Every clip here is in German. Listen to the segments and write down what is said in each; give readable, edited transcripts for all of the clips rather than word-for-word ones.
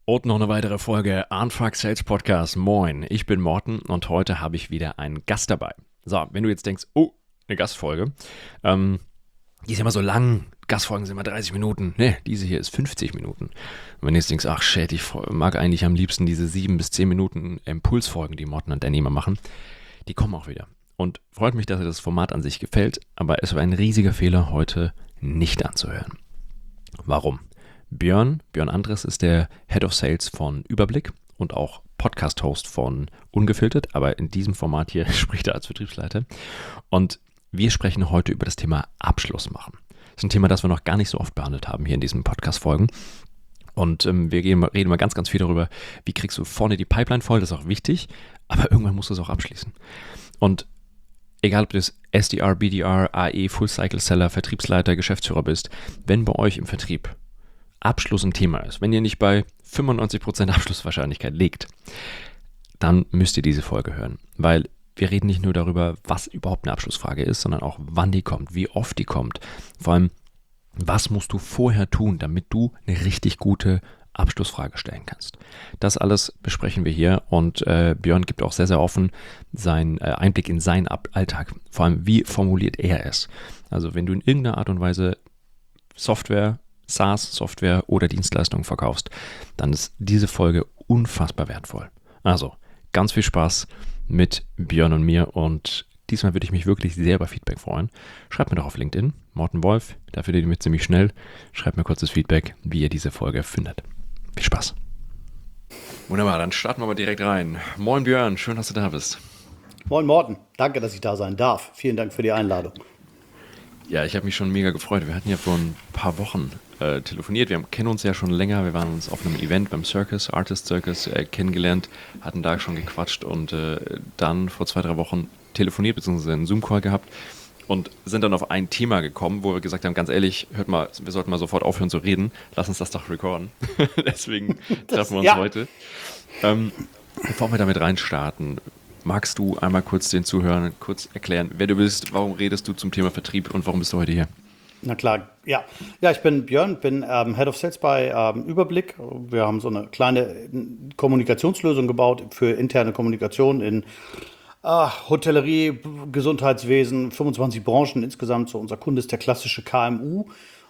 Und noch eine weitere Folge Anfrag Sales Podcast. Moin, ich bin Morten und heute habe ich wieder einen Gast dabei. So, wenn du jetzt denkst, oh, eine Gastfolge, die ist immer so lang, Gastfolgen sind immer 30 Minuten. Ne, diese hier ist 50 Minuten. Und wenn du jetzt denkst, ach shit, ich mag eigentlich am liebsten diese 7 bis 10 Minuten Impulsfolgen, die Morten und Danny immer machen, die kommen auch wieder. Und freut mich, dass dir das Format an sich gefällt, aber es war ein riesiger Fehler, heute nicht anzuhören. Warum? Björn Andres ist der Head of Sales von Überblick und auch Podcast-Host von Ungefiltert, aber in diesem Format hier spricht er als Vertriebsleiter. Und wir sprechen heute über das Thema Abschluss machen. Das ist ein Thema, das wir noch gar nicht so oft behandelt haben hier in diesen Podcast-Folgen. Und wir reden mal ganz, ganz viel darüber, wie kriegst du vorne die Pipeline voll, das ist auch wichtig, aber irgendwann musst du es auch abschließen. Und egal, ob du das SDR, BDR, AE, Full-Cycle-Seller, Vertriebsleiter, Geschäftsführer bist, wenn bei euch im Vertrieb Abschluss ein Thema ist, wenn ihr nicht bei 95% Abschlusswahrscheinlichkeit liegt, dann müsst ihr diese Folge hören, weil wir reden nicht nur darüber, was überhaupt eine Abschlussfrage ist, sondern auch, wann die kommt, wie oft die kommt, vor allem, was musst du vorher tun, damit du eine richtig gute Abschlussfrage stellen kannst. Das alles besprechen wir hier und Björn gibt auch sehr, sehr offen seinen Einblick in seinen Alltag, vor allem, wie formuliert er es. Also wenn du in irgendeiner Art und Weise Software, SaaS-Software oder Dienstleistungen verkaufst, dann ist diese Folge unfassbar wertvoll. Also, ganz viel Spaß mit Björn und mir und diesmal würde ich mich wirklich sehr über Feedback freuen. Schreibt mir doch auf LinkedIn, Morten Wolf, da findet ihr mich ziemlich schnell. Schreibt mir kurzes Feedback, wie ihr diese Folge findet. Viel Spaß. Wunderbar, dann starten wir mal direkt rein. Moin Björn, schön, dass du da bist. Moin Morten, danke, dass ich da sein darf. Vielen Dank für die Einladung. Ja, ich habe mich schon mega gefreut. Wir hatten ja vor ein paar Wochen telefoniert. Wir kennen uns ja schon länger. Wir waren uns auf einem Event beim Circus, Artist Circus, kennengelernt, hatten da schon gequatscht und dann vor 2-3 Wochen telefoniert bzw. einen Zoom-Call gehabt und sind dann auf ein Thema gekommen, wo wir gesagt haben, ganz ehrlich, hört mal, wir sollten mal sofort aufhören zu reden. Lass uns das doch recorden. Deswegen treffen wir uns heute. Bevor wir damit reinstarten, magst du einmal kurz den Zuhörern kurz erklären, wer du bist, warum redest du zum Thema Vertrieb und warum bist du heute hier? Na klar, ja. Ja, ich bin Björn, bin Head of Sales bei Überblick. Wir haben so eine kleine Kommunikationslösung gebaut für interne Kommunikation in Hotellerie, Gesundheitswesen, 25 Branchen insgesamt. So unser Kunde ist der klassische KMU.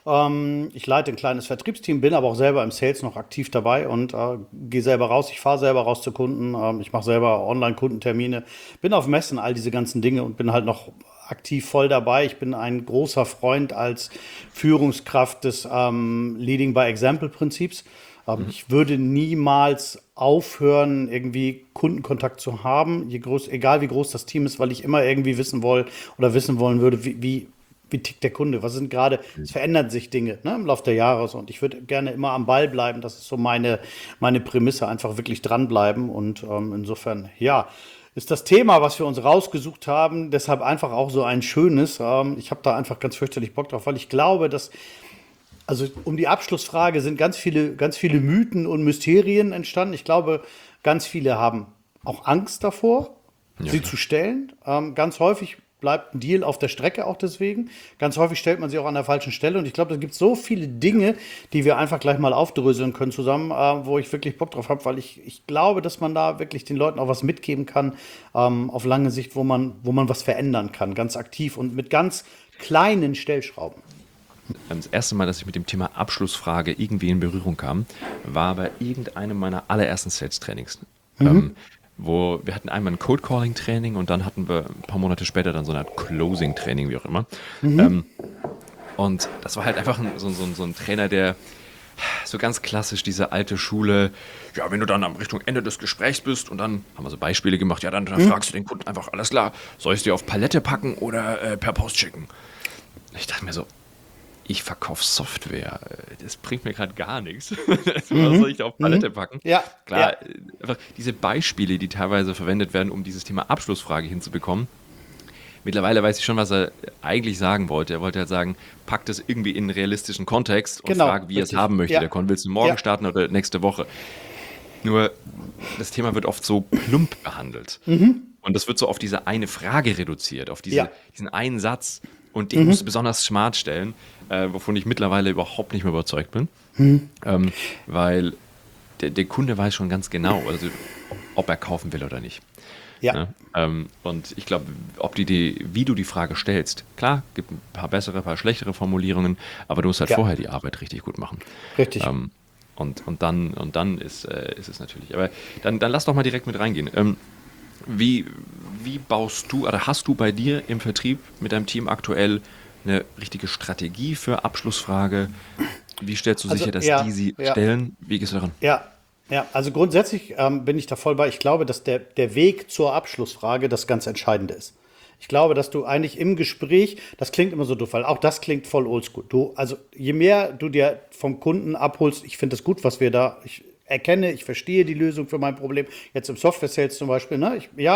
Ich leite ein kleines Vertriebsteam, bin aber auch selber im Sales noch aktiv dabei und gehe selber raus. Ich fahre selber raus zu Kunden, ich mache selber Online-Kundentermine, bin auf Messen, all diese ganzen Dinge und bin halt noch aktiv voll dabei. Ich bin ein großer Freund als Führungskraft des Leading by Example-Prinzips. Ich würde niemals aufhören, irgendwie Kundenkontakt zu haben, egal wie groß das Team ist, weil ich immer irgendwie wissen wollen würde, wie tickt der Kunde? Was sind gerade, es verändern sich Dinge, ne, im Laufe der Jahre so. Und ich würde gerne immer am Ball bleiben. Das ist so meine Prämisse, einfach wirklich dranbleiben. Und insofern, ja, ist das Thema, was wir uns rausgesucht haben, deshalb einfach auch so ein schönes. Ich habe da einfach ganz fürchterlich Bock drauf, weil ich glaube, dass, also um die Abschlussfrage sind ganz viele Mythen und Mysterien entstanden. Ich glaube, ganz viele haben auch Angst davor, sie zu stellen. Ganz häufig bleibt ein Deal auf der Strecke auch deswegen. Ganz häufig stellt man sie auch an der falschen Stelle. Und ich glaube, da gibt es so viele Dinge, die wir einfach gleich mal aufdröseln können zusammen, wo ich wirklich Bock drauf habe, weil ich glaube, dass man da wirklich den Leuten auch was mitgeben kann, auf lange Sicht, wo man was verändern kann, ganz aktiv und mit ganz kleinen Stellschrauben. Das erste Mal, dass ich mit dem Thema Abschlussfrage irgendwie in Berührung kam, war bei irgendeinem meiner allerersten Sales-Trainings. Wo wir hatten einmal ein Cold-Calling-Training und dann hatten wir ein paar Monate später dann so eine Art Closing-Training, wie auch immer. Und das war halt einfach so ein Trainer, der so ganz klassisch diese alte Schule, ja, wenn du dann am Richtung Ende des Gesprächs bist und dann haben wir so Beispiele gemacht, ja, dann fragst du den Kunden einfach, alles klar, soll ich es dir auf Palette packen oder per Post schicken? Ich dachte mir so, ich verkaufe Software, das bringt mir gerade gar nichts. Was soll ich da auf Palette packen? Ja, klar, einfach diese Beispiele, die teilweise verwendet werden, um dieses Thema Abschlussfrage hinzubekommen. Mittlerweile weiß ich schon, was er eigentlich sagen wollte. Er wollte halt sagen, packt es irgendwie in einen realistischen Kontext und fragt, wie er es haben möchte. Der Kunde, willst du morgen starten oder nächste Woche? Nur, das Thema wird oft so plump behandelt. Und das wird so auf diese eine Frage reduziert, auf diesen einen Satz. Und den musst du besonders smart stellen, wovon ich mittlerweile überhaupt nicht mehr überzeugt bin. Weil der Kunde weiß schon ganz genau, also ob er kaufen will oder nicht. Ja. Ne? Und ich glaube, wie du die Frage stellst, klar, gibt ein paar bessere, ein paar schlechtere Formulierungen, aber du musst halt Ja. vorher die Arbeit richtig gut machen. Richtig. Und dann ist es natürlich. Aber dann lass doch mal direkt mit reingehen. Wie baust du, oder hast du bei dir im Vertrieb mit deinem Team aktuell eine richtige Strategie für Abschlussfrage? Wie stellst du Also, sicher, dass ja, die sie ja. stellen? Wie gehst du daran? Ja, ja, also grundsätzlich bin ich da voll bei. Ich glaube, dass der Weg zur Abschlussfrage das ganz Entscheidende ist. Ich glaube, dass du eigentlich im Gespräch, das klingt immer so doof, weil auch das klingt voll oldschool. Also je mehr du dir vom Kunden abholst, ich finde es gut, was wir da, ich erkenne, ich verstehe die Lösung für mein Problem. Jetzt im Software-Sales zum Beispiel, ne?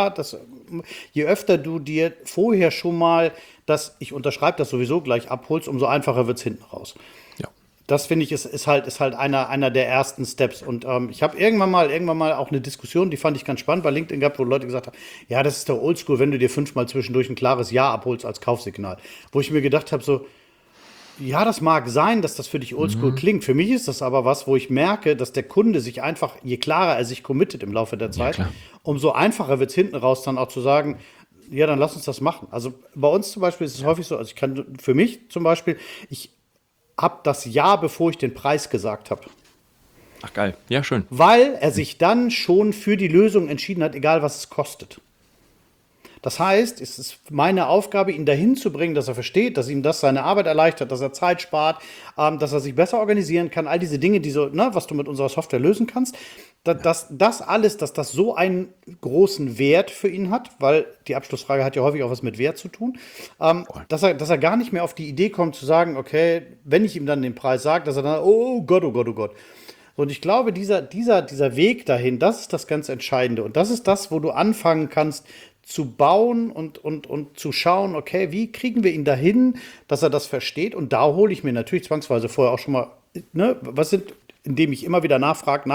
Je öfter du dir vorher schon mal ich unterschreibe das sowieso gleich abholst, umso einfacher wird es hinten raus. Ja. Das finde ich ist halt einer der ersten Steps. Und ich habe irgendwann mal auch eine Diskussion, die fand ich ganz spannend bei LinkedIn gehabt, wo Leute gesagt haben, ja, das ist doch oldschool, wenn du dir 5-mal zwischendurch ein klares Ja abholst als Kaufsignal. Wo ich mir gedacht habe, so, ja, das mag sein, dass das für dich oldschool klingt. Für mich ist das aber was, wo ich merke, dass der Kunde sich einfach, je klarer er sich committet im Laufe der Zeit, klar. umso einfacher wird es hinten raus dann auch zu sagen, ja, dann lass uns das machen. Also bei uns zum Beispiel ist es häufig so, also ich kann für mich zum Beispiel, ich habe das Ja, bevor ich den Preis gesagt habe. Ach geil. Ja, schön. Weil er sich dann schon für die Lösung entschieden hat, egal was es kostet. Das heißt, es ist meine Aufgabe, ihn dahin zu bringen, dass er versteht, dass ihm das seine Arbeit erleichtert, dass er Zeit spart, dass er sich besser organisieren kann, all diese Dinge, was du mit unserer Software lösen kannst, dass das so einen großen Wert für ihn hat, weil die Abschlussfrage hat ja häufig auch was mit Wert zu tun, dass er gar nicht mehr auf die Idee kommt zu sagen, okay, wenn ich ihm dann den Preis sage, dass er dann, oh Gott, oh Gott, oh Gott. Und ich glaube, dieser Weg dahin, das ist das ganz Entscheidende. Und das ist das, wo du anfangen kannst zu bauen und zu schauen, okay, wie kriegen wir ihn dahin, dass er das versteht? Und da hole ich mir natürlich zwangsweise vorher auch schon mal, ne, indem ich immer wieder nachfrage,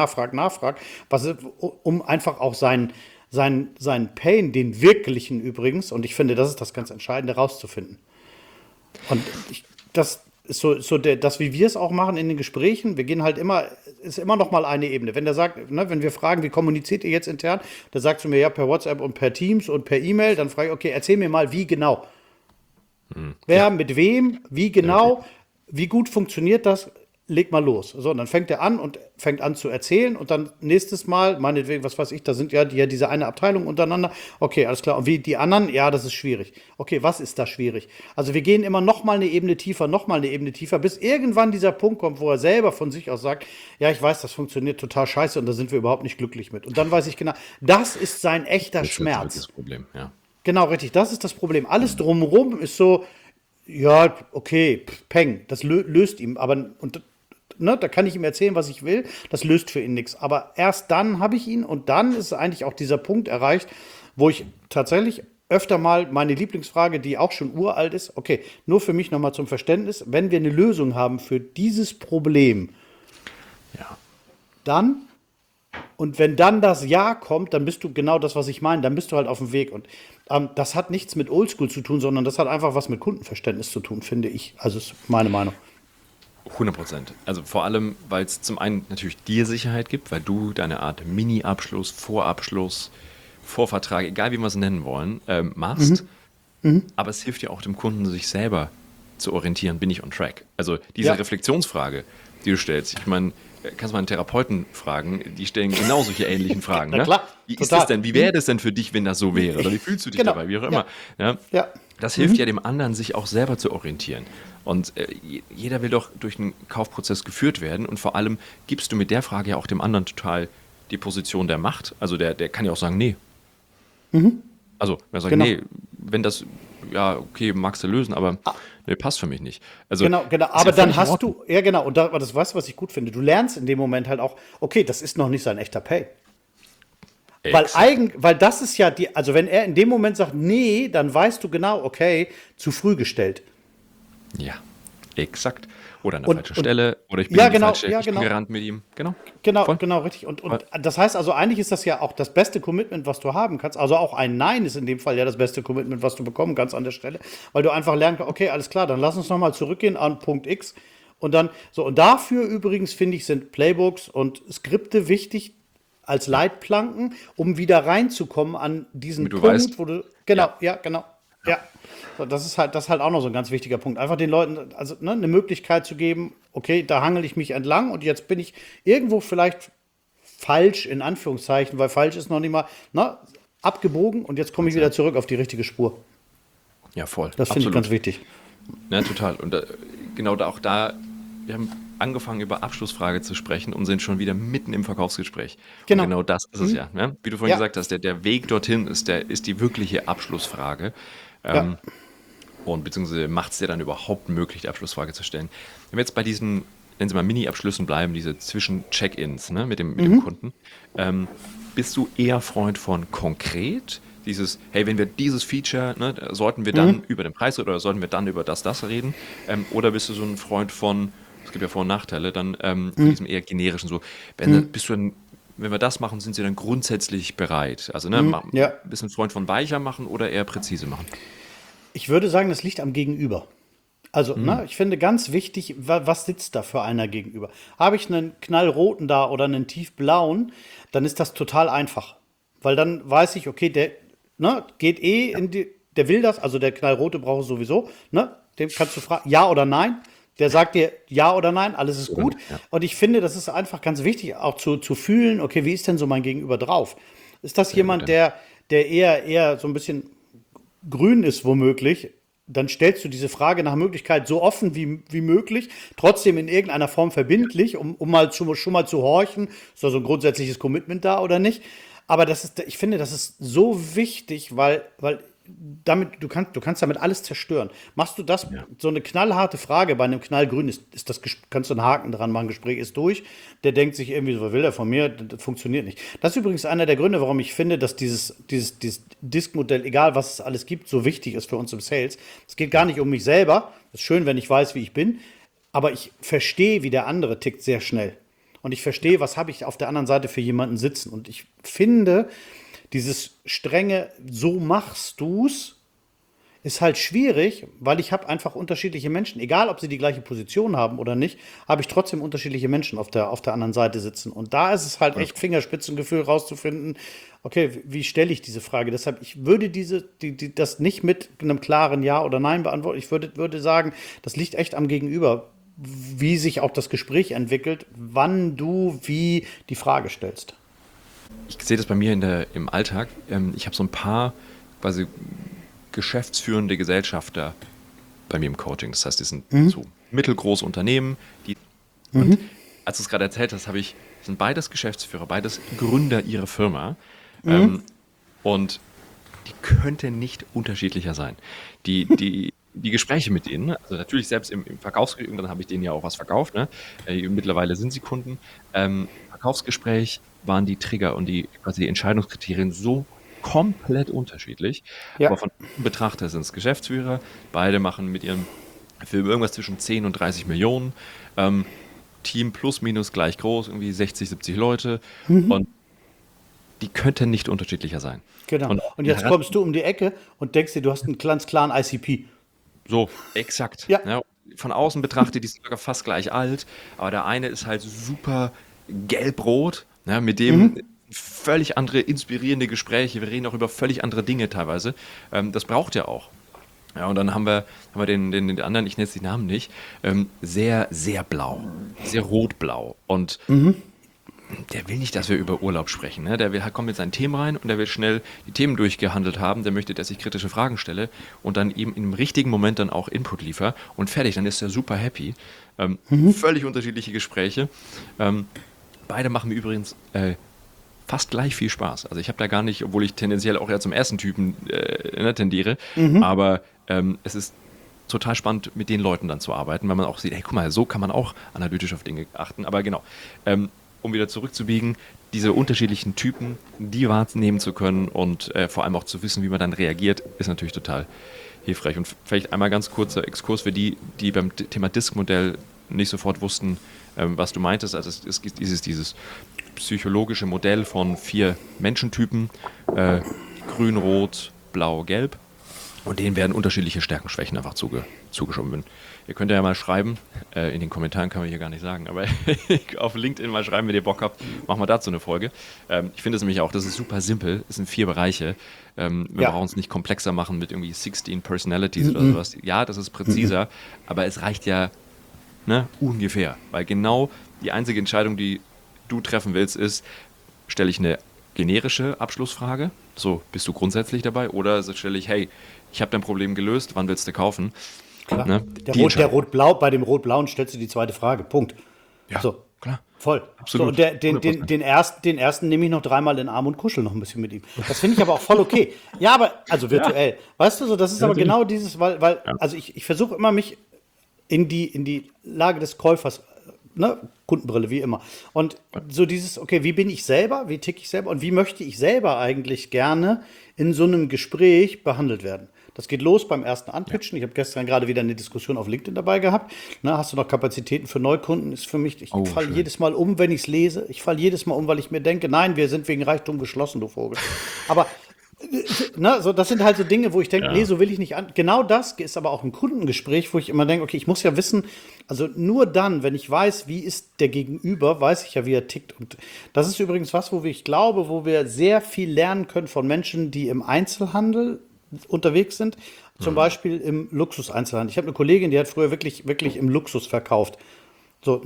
um einfach auch seinen Pain, den wirklichen übrigens, und ich finde, das ist das ganz Entscheidende, rauszufinden. Und das ist das, wie wir es auch machen in den Gesprächen. Wir gehen halt ist immer noch mal eine Ebene. Wenn der sagt, ne, wenn wir fragen, wie kommuniziert ihr jetzt intern, dann sagst du mir ja per WhatsApp und per Teams und per E-Mail, dann frage ich, okay, erzähl mir mal, wie genau. Wer mit wem, wie genau, wie gut funktioniert das? Leg mal los. So, und dann fängt er an zu erzählen und dann nächstes Mal, meinetwegen, was weiß ich, da sind ja diese eine Abteilung untereinander. Okay, alles klar. Und wie die anderen? Ja, das ist schwierig. Okay, was ist da schwierig? Also wir gehen immer noch mal eine Ebene tiefer, bis irgendwann dieser Punkt kommt, wo er selber von sich aus sagt, ja, ich weiß, das funktioniert total scheiße und da sind wir überhaupt nicht glücklich mit. Und dann weiß ich genau, das ist sein echter Schmerz. Das Problem, ja. Genau, richtig, das ist das Problem. Alles drumherum ist so, ja, okay, peng, das löst ihm, aber ne, da kann ich ihm erzählen, was ich will, das löst für ihn nichts. Aber erst dann habe ich ihn und dann ist eigentlich auch dieser Punkt erreicht, wo ich tatsächlich öfter mal meine Lieblingsfrage, die auch schon uralt ist, okay, nur für mich nochmal zum Verständnis, wenn wir eine Lösung haben für dieses Problem, Ja. dann, und wenn dann das Ja kommt, dann bist du genau das, was ich meine, dann bist du halt auf dem Weg. Und das hat nichts mit Oldschool zu tun, sondern das hat einfach was mit Kundenverständnis zu tun, finde ich. Also ist meine Meinung. 100%. Also vor allem, weil es zum einen natürlich dir Sicherheit gibt, weil du deine Art Mini-Abschluss, Vorabschluss, Vorvertrag, egal wie wir es nennen wollen, machst. Aber es hilft ja auch dem Kunden, sich selber zu orientieren, bin ich on track. Also diese Reflexionsfrage, die du stellst, ich meine, kannst mal einen Therapeuten fragen, die stellen genau solche ähnlichen Fragen. Na klar, Wie ist total. das denn? Wie wäre das denn für dich, wenn das so wäre? Oder wie fühlst du dich Genau. dabei? Wie auch immer. Ja. Das hilft ja dem anderen, sich auch selber zu orientieren. Und jeder will doch durch einen Kaufprozess geführt werden. Und vor allem gibst du mit der Frage ja auch dem anderen total die Position der Macht. Also der kann ja auch sagen, nee. Also wenn er sagt, Genau. nee, wenn das, ja, okay, magst du lösen, aber nee, passt für mich nicht. Also, Genau. ist Aber ja dann völlig in hast Ordnung. du, ja genau, und das weißt du, was ich gut finde. Du lernst in dem Moment halt auch, okay, das ist noch nicht sein echter Pay. Exakt. Weil das ist ja also wenn er in dem Moment sagt, nee, dann weißt du genau, okay, zu früh gestellt. Ja, exakt. Oder an der Und- falschen und- Stelle. Oder ich bin Ja, in die genau, falsche ja, Richtung genau. gerannt mit ihm. Genau. Genau, Voll. genau, richtig. Und Voll. das heißt also, eigentlich ist das ja auch das beste Commitment, was du haben kannst. Also auch ein Nein ist in dem Fall ja das beste Commitment, was du bekommen kannst an der Stelle. Weil du einfach lernen kannst, okay, alles klar, dann lass uns nochmal zurückgehen an Punkt X Und dann, so, und dafür übrigens, finde ich, sind Playbooks und Skripte wichtig als Leitplanken, um wieder reinzukommen an diesen Damit du Punkt, weißt, wo du, genau, ja, ja, genau, ja. So, das ist halt auch noch so ein ganz wichtiger Punkt. Einfach den Leuten, also ne, eine Möglichkeit zu geben, okay, da hangel ich mich entlang und jetzt bin ich irgendwo vielleicht falsch, in Anführungszeichen, weil falsch ist noch nicht mal, ne, abgebogen und jetzt komme ich wieder zurück auf die richtige Spur. ja, voll, Das finde ich absolut. ganz wichtig. Ja, total. Und genau da auch da, wir haben angefangen über Abschlussfrage zu sprechen und sind schon wieder mitten im Verkaufsgespräch. Und Genau. genau das ist es ja. Ne? Wie du vorhin Ja, gesagt hast, der Weg dorthin ist die wirkliche Abschlussfrage. ja. Ähm, und beziehungsweise macht es dir dann überhaupt möglich, die Abschlussfrage zu stellen. Wenn wir jetzt bei diesen, nennen Sie mal Mini-Abschlüssen bleiben, diese Zwischen-Check-ins, ne, mit dem Kunden, ähm, bist du eher Freund von konkret? Dieses, hey, wenn wir dieses Feature, ne, sollten wir dann über den Preis oder sollten wir dann über das reden? Oder bist du so ein Freund von, es gibt ja Vor- und Nachteile, dann von diesem eher generischen, so, bist du dann, wenn wir das machen, sind sie dann grundsätzlich bereit? Also, ne, Ja. bist du ein Freund von weicher machen oder eher präzise machen? Ich würde sagen, das liegt am Gegenüber. Also, ne, ich finde ganz wichtig, was sitzt da für einer gegenüber? Habe ich einen knallroten da oder einen tiefblauen, dann ist das total einfach. Weil dann weiß ich, okay, der ne, geht in die, der will das, also der knallrote braucht es sowieso, ne? Dem kannst du fragen, ja oder nein. Der sagt dir ja oder nein, alles ist gut. Ja, Und ich finde, das ist einfach ganz wichtig, auch zu fühlen, okay, wie ist denn so mein Gegenüber drauf? Ist das sehr gut, jemand, ja. der eher so ein bisschen grün ist womöglich, dann stellst du diese Frage nach Möglichkeit so offen wie möglich, trotzdem in irgendeiner Form verbindlich, um mal schon mal zu horchen, ist da so ein grundsätzliches Commitment da oder nicht. Aber ich finde, das ist so wichtig, weil damit, du kannst damit alles zerstören. Machst du das, Ja. so eine knallharte Frage bei einem knallgrün, kannst du einen Haken dran machen, Gespräch ist durch. Der denkt sich irgendwie so, was will der von mir? Das funktioniert nicht. Das ist übrigens einer der Gründe, warum ich finde, dass dieses Disk-Modell, egal was es alles gibt, so wichtig ist für uns im Sales. Es geht gar nicht um mich selber. Es ist schön, wenn ich weiß, wie ich bin. Aber ich verstehe, wie der andere tickt, sehr schnell. Und ich verstehe, was habe ich auf der anderen Seite für jemanden sitzen. Und ich finde, dieses strenge, so machst du's, ist halt schwierig, weil ich habe einfach unterschiedliche Menschen. Egal, ob sie die gleiche Position haben oder nicht, habe ich trotzdem unterschiedliche Menschen auf der anderen Seite sitzen. Und da ist es halt echt Fingerspitzengefühl rauszufinden, okay, wie stelle ich diese Frage? Deshalb, ich würde das nicht mit einem klaren Ja oder Nein beantworten. Ich würde sagen, das liegt echt am Gegenüber, wie sich auch das Gespräch entwickelt, wann du wie die Frage stellst. Ich sehe das bei mir im Alltag. Ich habe so ein paar quasi geschäftsführende Gesellschafter bei mir im Coaching. Das heißt, die sind so mittelgroße Unternehmen. Und als du es gerade erzählt hast, sind beides Geschäftsführer, beides Gründer ihrer Firma. Und die könnte nicht unterschiedlicher sein. Die Gespräche mit denen, also natürlich selbst im Verkaufsgespräch, irgendwann habe ich denen ja auch was verkauft, ne? Mittlerweile sind sie Kunden. Verkaufsgespräch waren die Trigger und quasi die Entscheidungskriterien so komplett unterschiedlich. Ja. Aber von außen betrachtet sind es Geschäftsführer, beide machen mit ihrem Film irgendwas zwischen 10 und 30 Millionen. Team plus minus gleich groß, irgendwie 60, 70 Leute. Und die könnten nicht unterschiedlicher sein. Genau. Und Und jetzt kommst du um die Ecke und denkst dir, du hast einen ganz klaren ICP. so, exakt. Ja. Ja, von außen betrachtet, die sind sogar fast gleich alt, aber der eine ist halt super gelb-rot, ja, mit dem völlig andere inspirierende Gespräche. Wir reden auch über völlig andere Dinge teilweise. Das braucht er auch. Ja, und dann haben wir den anderen, ich nenne jetzt die Namen nicht, sehr, sehr blau, sehr rot-blau. Und der will nicht, dass wir über Urlaub sprechen. Ne? Kommt mit seinen Themen rein und der will schnell die Themen durchgehandelt haben. Der möchte, dass ich kritische Fragen stelle und dann eben im richtigen Moment dann auch Input liefere und fertig. Dann ist er super happy. Völlig unterschiedliche Gespräche. Beide machen mir übrigens fast gleich viel Spaß. Also ich habe da gar nicht, obwohl ich tendenziell auch eher zum ersten Typen tendiere, aber es ist total spannend, mit den Leuten dann zu arbeiten, weil man auch sieht, hey, guck mal, so kann man auch analytisch auf Dinge achten. Aber genau, um wieder zurückzubiegen, diese unterschiedlichen Typen, die wahrnehmen zu können und vor allem auch zu wissen, wie man dann reagiert, ist natürlich total hilfreich. Und vielleicht einmal ganz kurzer Exkurs für die beim Thema Disk-Modell nicht sofort wussten, was du meintest. Also es gibt dieses psychologische Modell von 4 Menschentypen, grün, rot, blau, gelb. Und denen werden unterschiedliche Stärken, Schwächen einfach zugeschoben. Ihr könnt ja mal schreiben, in den Kommentaren kann man hier gar nicht sagen, aber auf LinkedIn mal schreiben, wenn ihr Bock habt, machen wir dazu eine Folge. Ich finde es nämlich auch, das ist super simpel, es sind 4 Bereiche. Wir brauchen es nicht komplexer machen mit irgendwie 16 Personalities oder sowas. Ja, das ist präziser, aber es reicht ja ungefähr, weil genau die einzige Entscheidung, die du treffen willst, ist, stelle ich eine generische Abschlussfrage, so, bist du grundsätzlich dabei, oder stelle ich, hey, ich habe dein Problem gelöst, wann willst du kaufen? Klar. Ne? Der Rot-Blau, bei dem Rot-Blauen stellst du die zweite Frage. Punkt. Ja, so, klar. Voll. Absolut. So, und den ersten nehme ich noch 3-mal in den Arm und kuschel noch ein bisschen mit ihm. Das finde ich aber auch voll okay. Ja, aber, also virtuell. Weißt du, so, das ist aber genau dieses, also ich versuche immer, mich in die Lage des Käufers, Kundenbrille, wie immer. Und so dieses, okay, wie bin ich selber, wie ticke ich selber und wie möchte ich selber eigentlich gerne in so einem Gespräch behandelt werden? Das geht los beim ersten Anpitchen. Ich habe gestern gerade wieder eine Diskussion auf LinkedIn dabei gehabt. Hast du noch Kapazitäten für Neukunden? Ist für mich, ich falle jedes Mal um, wenn ich es lese. Ich falle jedes Mal um, weil ich mir denke, nein, wir sind wegen Reichtum geschlossen, du Vogel. Aber so, das sind halt so Dinge, wo ich denke, nee, so will ich nicht an. Genau das ist aber auch ein Kundengespräch, wo ich immer denke, okay, ich muss ja wissen, also nur dann, wenn ich weiß, wie ist der Gegenüber, weiß ich ja, wie er tickt. Und das ist übrigens was, wo ich glaube, wo wir sehr viel lernen können von Menschen, die im Einzelhandel unterwegs sind, zum Beispiel im Luxus-Einzelhandel. Ich habe eine Kollegin, die hat früher wirklich im Luxus verkauft. So,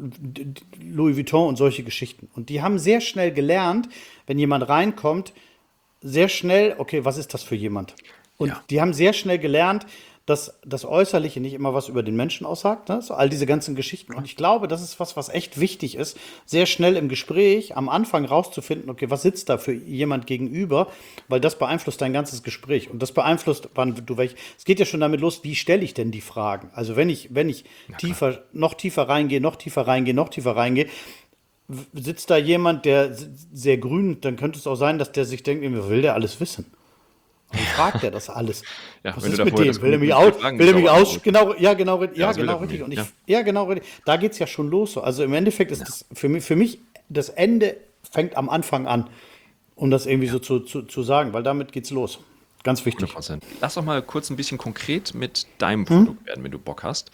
Louis Vuitton und solche Geschichten. Und die haben sehr schnell gelernt, wenn jemand reinkommt, sehr schnell, okay, was ist das für jemand? Und die haben sehr schnell gelernt, dass das Äußerliche nicht immer was über den Menschen aussagt, so all diese ganzen Geschichten. Und ich glaube, das ist was echt wichtig ist, sehr schnell im Gespräch am Anfang rauszufinden, okay, was sitzt da für jemand gegenüber, weil das beeinflusst dein ganzes Gespräch. Und das beeinflusst, es geht ja schon damit los, wie stelle ich denn die Fragen? Also wenn ich noch tiefer reingehe, sitzt da jemand, der sehr grün, dann könnte es auch sein, dass der sich denkt, will der alles wissen? Wie fragt er das alles? Was ist mit dem? Will er mich aus? Genau richtig. Und genau richtig. Da geht es ja schon los. Also im Endeffekt ist das für mich, das Ende fängt am Anfang an, um das irgendwie so zu sagen, weil damit geht's los. Ganz wichtig. 100%. Lass doch mal kurz ein bisschen konkret mit deinem Produkt werden, wenn du Bock hast.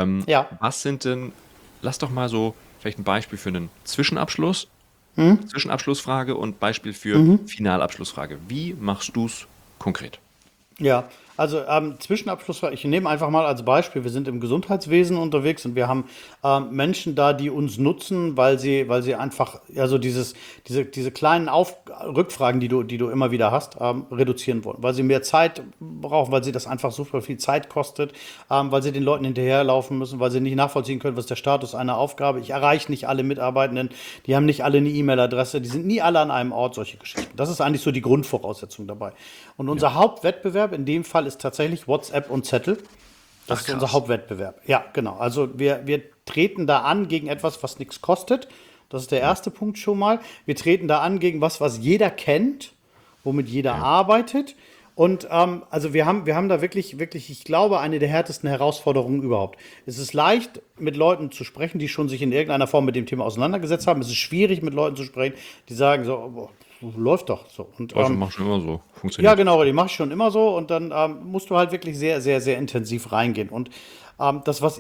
Was sind denn, lass doch mal so vielleicht ein Beispiel für einen Zwischenabschluss, Zwischenabschlussfrage und Beispiel für Finalabschlussfrage. Wie machst du es konkret? Ja, also Zwischenabschluss, ich nehme einfach mal als Beispiel, wir sind im Gesundheitswesen unterwegs und wir haben Menschen da, die uns nutzen, weil sie einfach so diese kleinen Rückfragen, die du immer wieder hast, reduzieren wollen, weil sie mehr Zeit brauchen, weil sie das einfach super viel Zeit kostet, weil sie den Leuten hinterherlaufen müssen, weil sie nicht nachvollziehen können, was ist der Status einer Aufgabe. Ich erreiche nicht alle Mitarbeitenden, die haben nicht alle eine E-Mail-Adresse, die sind nie alle an einem Ort, solche Geschichten. Das ist eigentlich so die Grundvoraussetzung dabei. Und unser Hauptwettbewerb in dem Fall ist tatsächlich WhatsApp und Zettel. Das ist unser Hauptwettbewerb. Ja, genau. Also wir treten da an gegen etwas, was nichts kostet. Das ist der erste Punkt schon mal. Wir treten da an gegen was jeder kennt, womit jeder arbeitet. Und also wir haben da wirklich, ich glaube, eine der härtesten Herausforderungen überhaupt. Es ist leicht, mit Leuten zu sprechen, die schon sich in irgendeiner Form mit dem Thema auseinandergesetzt haben. Es ist schwierig, mit Leuten zu sprechen, die sagen so, boah, läuft doch so. Und mach schon immer so. Funktioniert. Ja, genau, die mache ich schon immer so. Und dann musst du halt wirklich sehr, sehr, sehr intensiv reingehen. Und das, was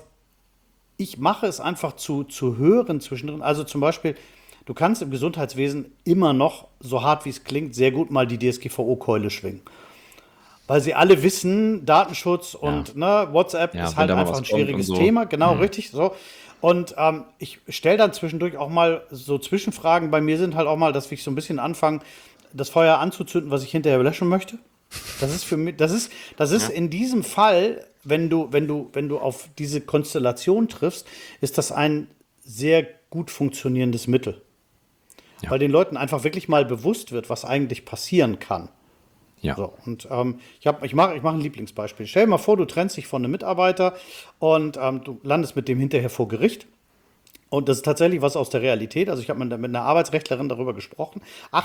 ich mache, ist einfach zu hören zwischendrin. Also zum Beispiel, du kannst im Gesundheitswesen immer noch, so hart wie es klingt, sehr gut mal die DSGVO-Keule schwingen. Weil sie alle wissen, Datenschutz und WhatsApp ist halt einfach ein schwieriges Thema. Genau, richtig so. Und ich stelle dann zwischendurch auch mal so Zwischenfragen. Bei mir sind halt auch mal, dass ich so ein bisschen anfange, das Feuer anzuzünden, was ich hinterher löschen möchte. Das ist für mich, das ist in diesem Fall, wenn du auf diese Konstellation triffst, ist das ein sehr gut funktionierendes Mittel. Ja. Weil den Leuten einfach wirklich mal bewusst wird, was eigentlich passieren kann. Ja. So, und ich mache ein Lieblingsbeispiel. Stell dir mal vor, du trennst dich von einem Mitarbeiter und du landest mit dem hinterher vor Gericht. Und das ist tatsächlich was aus der Realität. Also ich habe mit einer Arbeitsrechtlerin darüber gesprochen.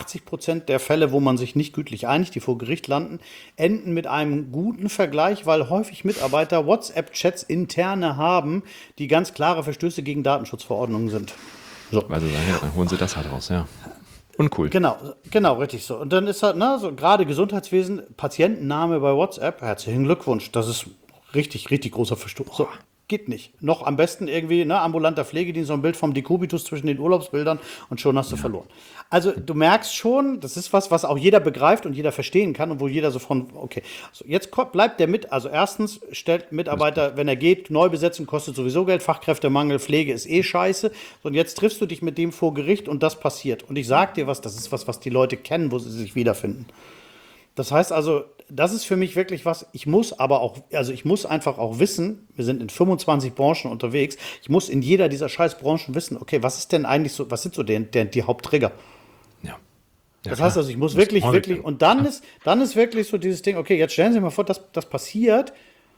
80% der Fälle, wo man sich nicht gütlich einigt, die vor Gericht landen, enden mit einem guten Vergleich, weil häufig Mitarbeiter WhatsApp-Chats interne haben, die ganz klare Verstöße gegen Datenschutzverordnungen sind. So. Also dann holen sie das halt raus, ja. uncool. Genau, richtig so. Und dann ist halt, ne, so gerade Gesundheitswesen, Patientenname bei WhatsApp, herzlichen Glückwunsch. Das ist richtig, richtig großer Verstoß. So, geht nicht. Noch am besten irgendwie, ne, ambulanter Pflegedienst, so ein Bild vom Dekubitus zwischen den Urlaubsbildern und schon hast du verloren. Also du merkst schon, das ist was auch jeder begreift und jeder verstehen kann und wo jeder so von, okay, so jetzt bleibt der mit, also erstens stellt Mitarbeiter, wenn er geht, Neubesetzung kostet sowieso Geld, Fachkräftemangel, Pflege ist eh scheiße. So, und jetzt triffst du dich mit dem vor Gericht und das passiert. Und ich sag dir was, das ist was die Leute kennen, wo sie sich wiederfinden. Das heißt also, das ist für mich wirklich was, ich muss einfach auch wissen, wir sind in 25 Branchen unterwegs, ich muss in jeder dieser scheiß Branchen wissen, okay, was ist denn eigentlich so, was sind so die Haupttrigger? Ja. Das heißt also, ich muss wirklich, und dann ist wirklich so dieses Ding, okay, jetzt stellen Sie sich mal vor, das passiert,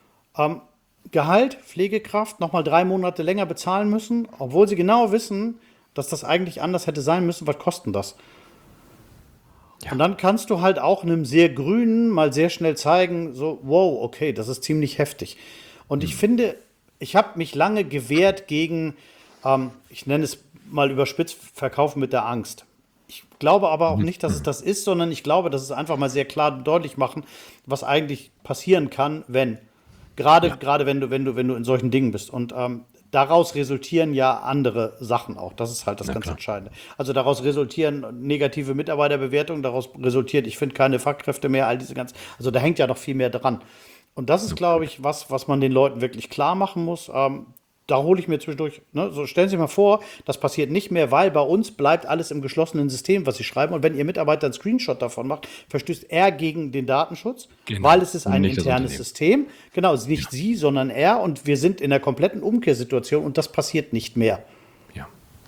Gehalt, Pflegekraft, nochmal 3 Monate länger bezahlen müssen, obwohl Sie genau wissen, dass das eigentlich anders hätte sein müssen, was kostet das? Ja. Und dann kannst du halt auch einem sehr Grünen mal sehr schnell zeigen, so, wow, okay, das ist ziemlich heftig. Und ich finde, ich habe mich lange gewehrt gegen, ich nenne es mal überspitzt, Verkaufen mit der Angst. Ich glaube aber auch nicht, dass es das ist, sondern ich glaube, dass es einfach mal sehr klar und deutlich machen, was eigentlich passieren kann, wenn. Gerade wenn du in solchen Dingen bist. Und daraus resultieren ja andere Sachen auch. Das ist halt das ganz Entscheidende. Also daraus resultieren negative Mitarbeiterbewertungen, daraus resultiert, ich finde keine Fachkräfte mehr, all diese ganzen. Also da hängt ja noch viel mehr dran. Und das ist, glaube ich, was man den Leuten wirklich klar machen muss. Da hole ich mir zwischendurch, ne, so stellen Sie sich mal vor, das passiert nicht mehr, weil bei uns bleibt alles im geschlossenen System, was Sie schreiben. Und wenn Ihr Mitarbeiter einen Screenshot davon macht, verstößt er gegen den Datenschutz, weil es ist ein internes System. Genau, nicht Sie, sondern er. Und wir sind in der kompletten Umkehrsituation und das passiert nicht mehr. Ja.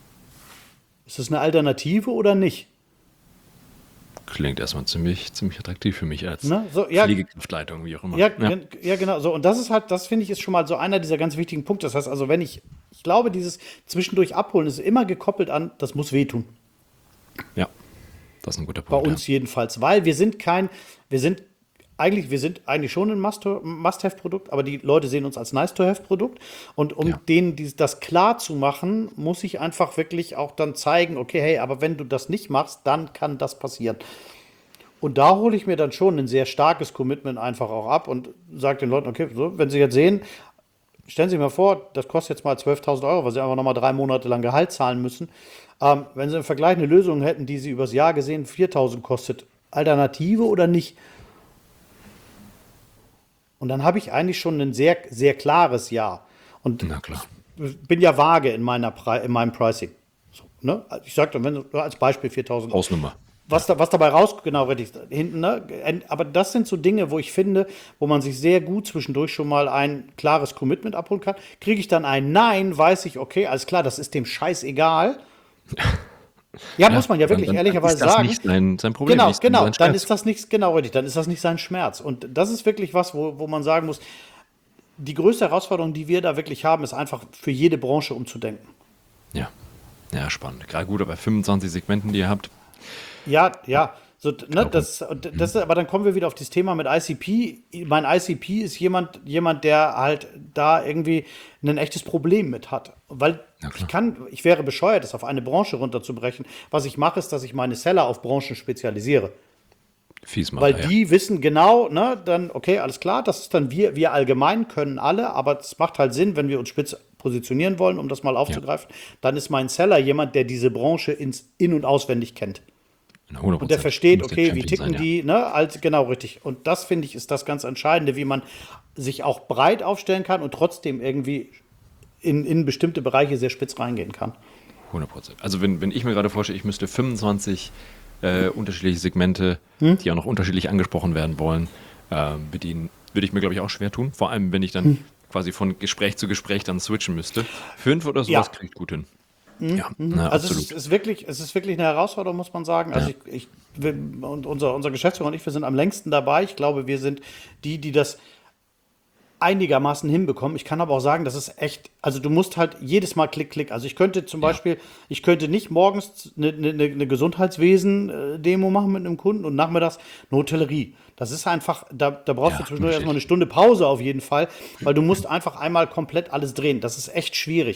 Ist das eine Alternative oder nicht? Klingt erstmal ziemlich attraktiv für mich als Pflegekraftleitung, wie auch immer. Ja, genau. So, und das ist halt, das finde ich, ist schon mal so einer dieser ganz wichtigen Punkte. Das heißt also, wenn ich glaube, dieses zwischendurch abholen ist immer gekoppelt an, das muss wehtun. Ja, das ist ein guter Punkt. Bei uns jedenfalls, weil wir sind eigentlich schon ein Must-Have-Produkt, aber die Leute sehen uns als Nice-to-Have-Produkt. Und denen das klar zu machen, muss ich einfach wirklich auch dann zeigen, okay, hey, aber wenn du das nicht machst, dann kann das passieren. Und da hole ich mir dann schon ein sehr starkes Commitment einfach auch ab und sage den Leuten, okay, so, wenn Sie jetzt sehen, stellen Sie sich mal vor, das kostet jetzt mal 12.000 Euro, weil Sie einfach nochmal 3 Monate lang Gehalt zahlen müssen. Wenn Sie im Vergleich eine Lösung hätten, die Sie übers Jahr gesehen 4.000 kostet, Alternative oder nicht? Und dann habe ich eigentlich schon ein sehr, sehr klares Ja. Und ich bin ja vage in meinem Pricing. So, ne? Ich sage dann, wenn als Beispiel 4.000 Hausnummer. Was dabei rauskommt, genau, richtig, hinten, ne? Aber das sind so Dinge, wo ich finde, wo man sich sehr gut zwischendurch schon mal ein klares Commitment abholen kann. Kriege ich dann ein Nein, weiß ich, okay, alles klar, das ist dem Scheiß egal. Ja, muss man ja wirklich ehrlicherweise sagen. Ist das nicht sein Problem? Genau, dann ist das nicht, genau richtig, dann ist das nicht sein Schmerz. Und das ist wirklich was, wo man sagen muss, die größte Herausforderung, die wir da wirklich haben, ist einfach für jede Branche umzudenken. Ja, spannend. Gerade gut, aber 25 Segmenten, die ihr habt. Ja. So, ne, aber dann kommen wir wieder auf das Thema mit ICP. Mein ICP ist jemand, der halt da irgendwie ein echtes Problem mit hat. Weil ich wäre bescheuert, das auf eine Branche runterzubrechen. Was ich mache, ist, dass ich meine Seller auf Branchen spezialisiere. Weil die wissen genau, ne, dann, okay, alles klar, das ist dann wir allgemein können alle, aber es macht halt Sinn, wenn wir uns spitz positionieren wollen, um das mal aufzugreifen, dann ist mein Seller jemand, der diese Branche in- und auswendig kennt. 100%. Und der versteht, okay, wie ticken die, ne, genau richtig. Und das, finde ich, ist das ganz Entscheidende, wie man sich auch breit aufstellen kann und trotzdem irgendwie in bestimmte Bereiche sehr spitz reingehen kann. 100%. Also wenn ich mir gerade vorstelle, ich müsste 25 unterschiedliche Segmente, die auch noch unterschiedlich angesprochen werden wollen, bedienen, würde ich mir, glaube ich, auch schwer tun. Vor allem, wenn ich dann quasi von Gespräch zu Gespräch dann switchen müsste. 5 oder sowas kriege ich gut hin. Ja, also absolut. es ist wirklich eine Herausforderung, muss man sagen. Also und unser Geschäftsführer und ich, wir sind am längsten dabei. Ich glaube, wir sind die das einigermaßen hinbekommen. Ich kann aber auch sagen, das ist echt, also du musst halt jedes Mal Klick. Also ich könnte zum Beispiel, ich könnte nicht morgens eine Gesundheitswesen-Demo machen mit einem Kunden und nachmittags eine Hotellerie. Das ist einfach, da brauchst du zwischendurch erstmal eine Stunde Pause auf jeden Fall, weil du musst einfach einmal komplett alles drehen. Das ist echt schwierig.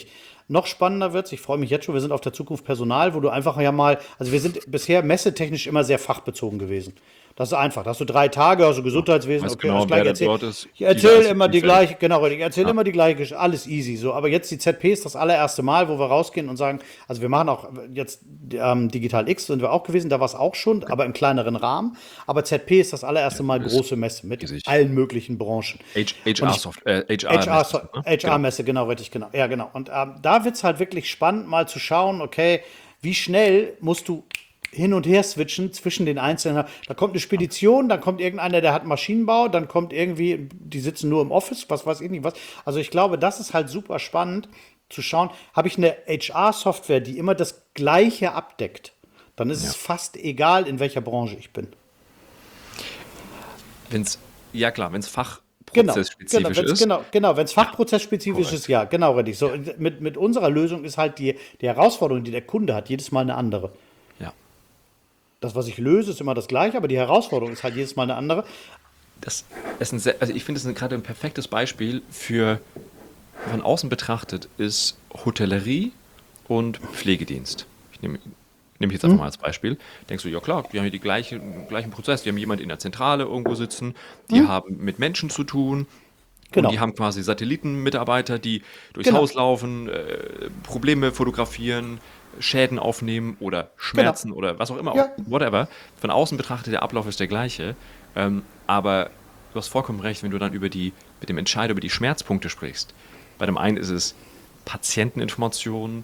Noch spannender wird's. Ich freue mich jetzt schon. Wir sind auf der Zukunft Personal, wo du einfach ja mal, also wir sind bisher messetechnisch immer sehr fachbezogen gewesen. Das ist einfach. Da hast du 3 Tage, also Gesundheitswesen, Weiß okay, genau, alles gleich wer da erzähl. dort ist. Ich erzähle immer die Vielfältig. gleiche, genau, ich erzähle immer die gleiche Geschichte, alles easy. So, aber jetzt die ZP ist das allererste Mal, wo wir rausgehen und sagen, also wir machen auch jetzt Digital X sind wir auch gewesen, da war es auch schon, aber im kleineren Rahmen. Aber ZP ist das allererste Mal ist große Messe mit riesig. allen möglichen Branchen. Und ich, HR-Messe, ne? HR-Messe, genau, richtig, genau. Ja, genau. Und da wird es halt wirklich spannend, mal zu schauen, okay, wie schnell musst du hin und her switchen zwischen den einzelnen. Da kommt eine Spedition, dann kommt irgendeiner, der hat Maschinenbau, dann kommt irgendwie, die sitzen nur im Office, was weiß ich nicht was. Also ich glaube, das ist halt super spannend zu schauen, habe ich eine HR-Software, die immer das Gleiche abdeckt, dann ist es fast egal, in welcher Branche ich bin. Ja klar, wenn es Genau, fachprozessspezifisch ist. wenn es fachprozessspezifisch ist, ja, genau, richtig. So, mit unserer Lösung ist halt die Herausforderung, die der Kunde hat, jedes Mal eine andere. Ja. Das, was ich löse, ist immer das Gleiche, aber die Herausforderung ist halt jedes Mal eine andere. Das ist also ich finde, das ist gerade ein perfektes Beispiel für, von außen betrachtet, ist Hotellerie und Pflegedienst. Ich nehme ich jetzt einfach mal als Beispiel. Denkst du, ja klar, die haben hier gleichen Prozess. Die haben jemanden in der Zentrale irgendwo sitzen, die haben mit Menschen zu tun. Genau. Und die haben quasi Satellitenmitarbeiter, die durchs Genau. Haus laufen, Probleme fotografieren, Schäden aufnehmen oder Schmerzen oder was auch immer, Ja. whatever. Von außen betrachtet, der Ablauf ist der gleiche. Aber du hast vollkommen recht, wenn du dann mit dem Entscheider über die Schmerzpunkte sprichst. Bei dem einen ist es Patienteninformationen,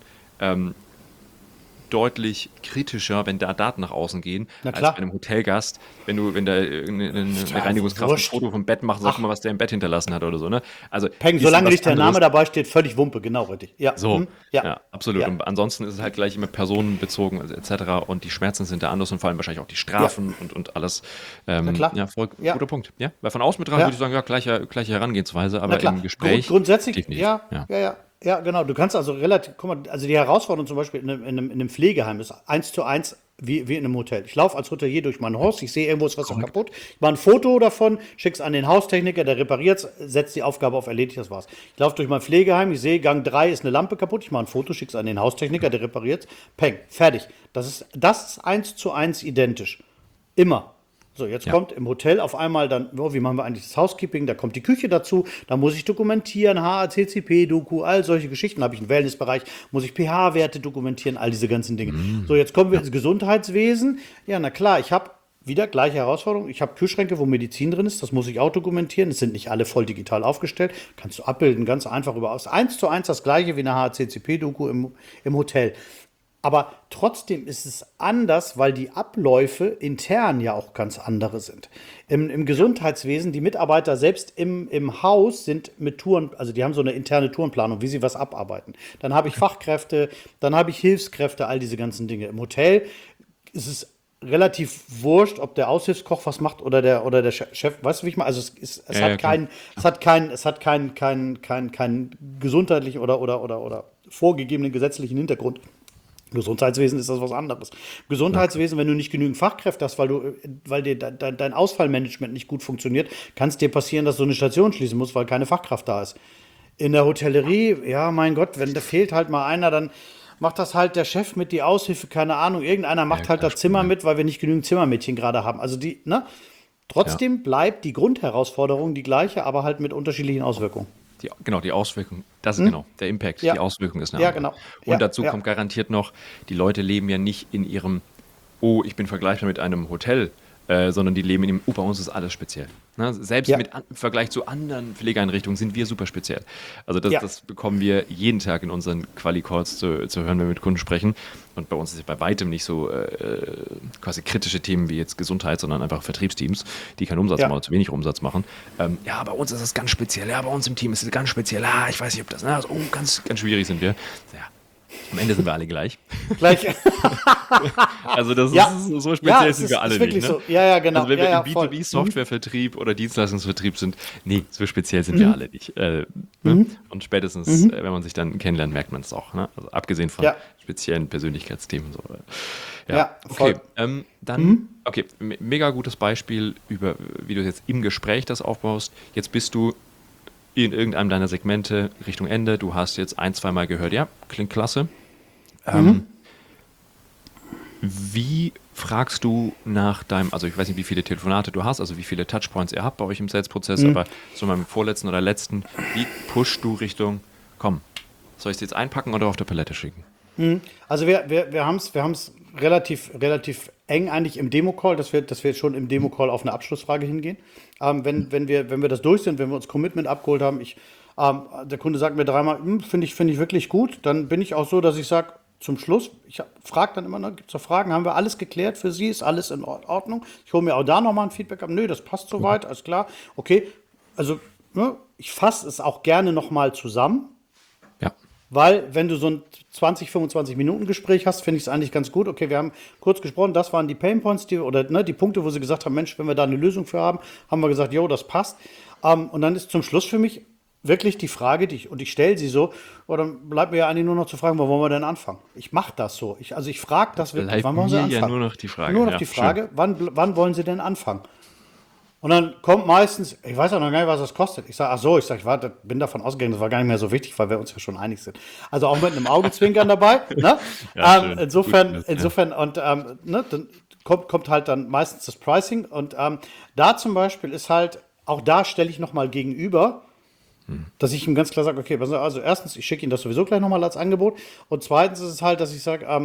deutlich kritischer, wenn da Daten nach außen gehen, Na als klar. bei einem Hotelgast, wenn da eine Reinigungskraft ein wurscht. Foto vom Bett macht, sag mal, was der im Bett hinterlassen hat oder so. Ne? Also Peng, ist solange was nicht der anderes. Name dabei steht, völlig Wumpe, genau, richtig. Ja, So, ja. ja, absolut. Ja. Und ansonsten ist es halt gleich immer personenbezogen, also etc. Und die Schmerzen sind da anders und vor allem wahrscheinlich auch die Strafen und alles. klar. Ja, voll Ja. guter Punkt. Ja? Weil von außen betrachtet Ja. würde ich sagen, ja, gleiche Herangehensweise, Na aber klar. im Gespräch Grundsätzlich, definitiv. ja, genau. Du kannst also relativ, guck mal, also die Herausforderung zum Beispiel in einem Pflegeheim ist 1:1 wie in einem Hotel. Ich laufe als Hotelier durch mein Haus, ich sehe irgendwo ist was kaputt, ich mache ein Foto davon, schick's an den Haustechniker, der repariert's, setzt die Aufgabe auf erledigt, das war's. Ich laufe durch mein Pflegeheim, ich sehe, Gang 3 ist eine Lampe kaputt, ich mache ein Foto, schick's an den Haustechniker, der repariert's, peng, fertig. Das ist 1:1 identisch. Immer. So, jetzt kommt im Hotel auf einmal dann, wie machen wir eigentlich das Housekeeping? Da kommt die Küche dazu, da muss ich dokumentieren, HACCP-Doku, all solche Geschichten. Habe ich einen Wellnessbereich, muss ich pH-Werte dokumentieren, all diese ganzen Dinge. So, jetzt kommen wir ins Gesundheitswesen. Ja, na klar, ich habe wieder gleiche Herausforderung. Ich habe Kühlschränke, wo Medizin drin ist, das muss ich auch dokumentieren. Es sind nicht alle voll digital aufgestellt. Kannst du abbilden, ganz einfach über 1:1 das gleiche wie eine HACCP-Doku im Hotel. Aber trotzdem ist es anders, weil die Abläufe intern ja auch ganz andere sind. Im Gesundheitswesen, die Mitarbeiter selbst im Haus sind mit Touren, also die haben so eine interne Tourenplanung, wie sie was abarbeiten. Dann habe ich Fachkräfte, dann habe ich Hilfskräfte, all diese ganzen Dinge. Im Hotel ist es relativ wurscht, ob der Aushilfskoch was macht oder der Chef, weißt du, wie ich meine? Also es Ja, hat klar. keinen gesundheitlichen oder vorgegebenen gesetzlichen Hintergrund. Gesundheitswesen ist das was anderes. Gesundheitswesen, wenn du nicht genügend Fachkräfte hast, weil dir dein Ausfallmanagement nicht gut funktioniert, kann es dir passieren, dass du eine Station schließen musst, weil keine Fachkraft da ist. In der Hotellerie, ja, mein Gott, wenn da fehlt halt mal einer, dann macht das halt der Chef mit, die Aushilfe, keine Ahnung, irgendeiner macht halt das Zimmer mit, weil wir nicht genügend Zimmermädchen gerade haben. Also trotzdem bleibt die Grundherausforderung die gleiche, aber halt mit unterschiedlichen Auswirkungen. Die Auswirkung, das ist genau der Impact, Ja. die Auswirkung ist eine Ja, andere. genau. Und Ja, dazu ja. kommt garantiert noch, die Leute leben ja nicht in ihrem, oh, ich bin vergleichbar mit einem Hotel, sondern die leben in dem, oh, bei uns ist alles speziell. Ne? Selbst Ja. im Vergleich zu anderen Pflegeeinrichtungen sind wir super speziell. Also Ja. das bekommen wir jeden Tag in unseren Quali-Calls zu hören, wenn wir mit Kunden sprechen. Und bei uns ist es bei weitem nicht so quasi kritische Themen wie jetzt Gesundheit, sondern einfach Vertriebsteams, die keinen Umsatz Ja. machen oder zu wenig Umsatz machen. Ja, bei uns ist es ganz speziell. Ja, bei uns im Team ist es ganz speziell. Ah, ich weiß nicht, ob das, also, ganz, ganz schwierig sind wir. Ja, am Ende sind wir alle gleich. Gleich. Also das Ja. ist so Ja, speziell es sind ist- wir alle ist wirklich nicht. Ne? so. Ja, genau. Also wenn wir Ja, im voll. B2B-Softwarevertrieb oder Dienstleistungsvertrieb sind, nee, so speziell sind wir alle nicht. Ne? Und spätestens, wenn man sich dann kennenlernt, merkt man es auch. Ne? Also abgesehen von Ja. speziellen Persönlichkeitsthemen. So. Ja, okay. voll. Dann, okay, mega gutes Beispiel über, wie du jetzt im Gespräch das aufbaust. Jetzt bist du in irgendeinem deiner Segmente Richtung Ende, du hast jetzt ein, zweimal gehört, ja, klingt klasse. Wie fragst du nach deinem, also ich weiß nicht, wie viele Telefonate du hast, also wie viele Touchpoints ihr habt bei euch im Sales-Prozess, aber so mal im vorletzten oder letzten, wie pushst du Richtung, komm, soll ich es jetzt einpacken oder auf der Palette schicken? Also wir haben's relativ eng eigentlich im Demo-Call, dass wir jetzt schon im Demo-Call auf eine Abschlussfrage hingehen. Wenn wir das durch sind, wenn wir uns Commitment abgeholt haben, der Kunde sagt mir dreimal, finde ich wirklich gut, dann bin ich auch so, dass ich sage, zum Schluss, ich frage dann immer, gibt es noch Fragen, haben wir alles geklärt für Sie, ist alles in Ordnung? Ich hole mir auch da nochmal ein Feedback ab, nö, das passt soweit, alles klar, okay, also ne, ich fasse es auch gerne nochmal zusammen. Ja. Weil, wenn du so ein 20, 25 Minuten Gespräch hast, finde ich es eigentlich ganz gut. Okay, wir haben kurz gesprochen, das waren die Painpoints, die Punkte, wo sie gesagt haben, Mensch, wenn wir da eine Lösung für haben, haben wir gesagt, jo, das passt. Und dann ist zum Schluss für mich wirklich die Frage, ich stelle sie so, oder dann bleibt mir ja eigentlich nur noch zu fragen, wo wollen wir denn anfangen? Ich mache das so. Ich frage das wirklich, Bleibt wann wollen Sie mir anfangen? ja nur noch die Frage. Nur noch Ja, die Frage, wann wollen Sie denn anfangen? Und dann kommt meistens, ich weiß auch noch gar nicht, was das kostet. Ich sage, bin davon ausgegangen, das war gar nicht mehr so wichtig, weil wir uns ja schon einig sind. Also auch mit einem Augenzwinkern dabei. Ne? Ja, schön. Insofern, und ne, dann kommt halt dann meistens das Pricing. Und da zum Beispiel ist halt, auch da stelle ich nochmal gegenüber, dass ich ihm ganz klar sage, okay, also erstens, ich schicke Ihnen das sowieso gleich nochmal als Angebot. Und zweitens ist es halt, dass ich sage,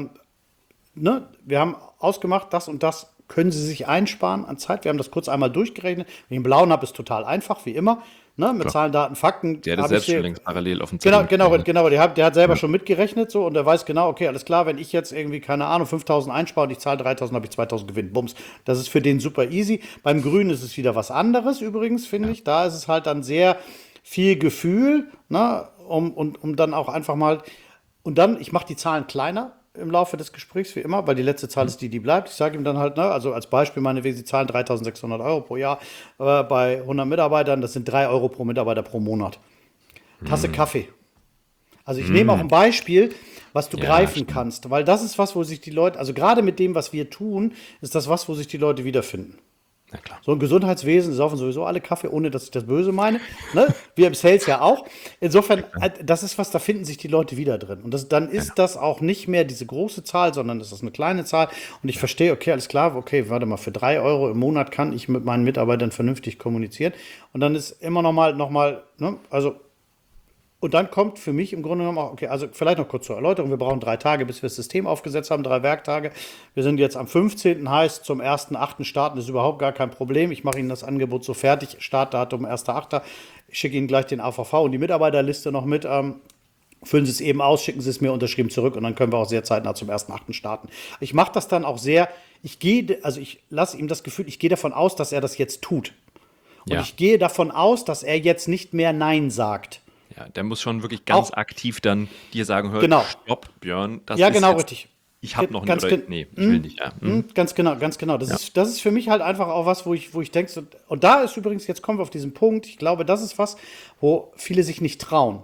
ne, wir haben ausgemacht, das und das können Sie sich einsparen an Zeit. Wir haben das kurz einmal durchgerechnet. Wenn ich einen blauen habe, ist total einfach, wie immer. Ne, mit Zahlen, Daten, Fakten. Der hat selbst schon längst parallel auf dem Zettel. Genau. Der hat selber schon mitgerechnet so und der weiß genau, okay, alles klar, wenn ich jetzt irgendwie, keine Ahnung, 5.000 einspare und ich zahle 3.000, habe ich 2.000 Gewinn. Bums. Das ist für den super easy. Beim Grün ist es wieder was anderes übrigens, finde ich. Da ist es halt dann sehr viel Gefühl, ne, um dann auch einfach mal, und dann, ich mache die Zahlen kleiner im Laufe des Gesprächs, wie immer, weil die letzte Zahl ist die bleibt. Ich sage ihm dann halt, ne, also als Beispiel meinetwegen, Sie zahlen 3.600 Euro pro Jahr bei 100 Mitarbeitern, das sind 3 Euro pro Mitarbeiter pro Monat. Tasse Kaffee. Also ich nehme auch ein Beispiel, was du greifen kannst, weil das ist was, wo sich die Leute, also gerade mit dem, was wir tun, ist das was, wo sich die Leute wiederfinden. Na klar. So ein Gesundheitswesen, die saufen sowieso alle Kaffee, ohne dass ich das böse meine. Ne? Wir im Sales ja auch. Insofern, das ist was, da finden sich die Leute wieder drin. Und dann ist das auch nicht mehr diese große Zahl, sondern das ist eine kleine Zahl. Und ich verstehe, okay, alles klar, okay, warte mal, für 3 Euro im Monat kann ich mit meinen Mitarbeitern vernünftig kommunizieren. Und dann ist immer noch mal, ne, also, und dann kommt für mich im Grunde genommen auch, okay, also vielleicht noch kurz zur Erläuterung, wir brauchen 3 Tage, bis wir das System aufgesetzt haben, 3 Werktage. Wir sind jetzt am 15., heißt zum 1.8. starten, ist überhaupt gar kein Problem. Ich mache Ihnen das Angebot so fertig, Startdatum 1.8. Ich schicke Ihnen gleich den AVV und die Mitarbeiterliste noch mit. Füllen Sie es eben aus, schicken Sie es mir unterschrieben zurück und dann können wir auch sehr zeitnah zum 1.8. starten. Ich mache das dann auch sehr, ich lasse ihm das Gefühl, ich gehe davon aus, dass er das jetzt tut. Und ich gehe davon aus, dass er jetzt nicht mehr Nein sagt. Ja, der muss schon wirklich ganz aktiv dann dir sagen, hör, genau. Stopp, Björn, das ja, ist genau, jetzt, richtig. Ich habe noch ganz nicht, nee, ich will nicht. Ja. Ganz genau. Das ist für mich halt einfach auch was, wo ich denke, so, und da ist übrigens, jetzt kommen wir auf diesen Punkt, ich glaube, das ist was, wo viele sich nicht trauen.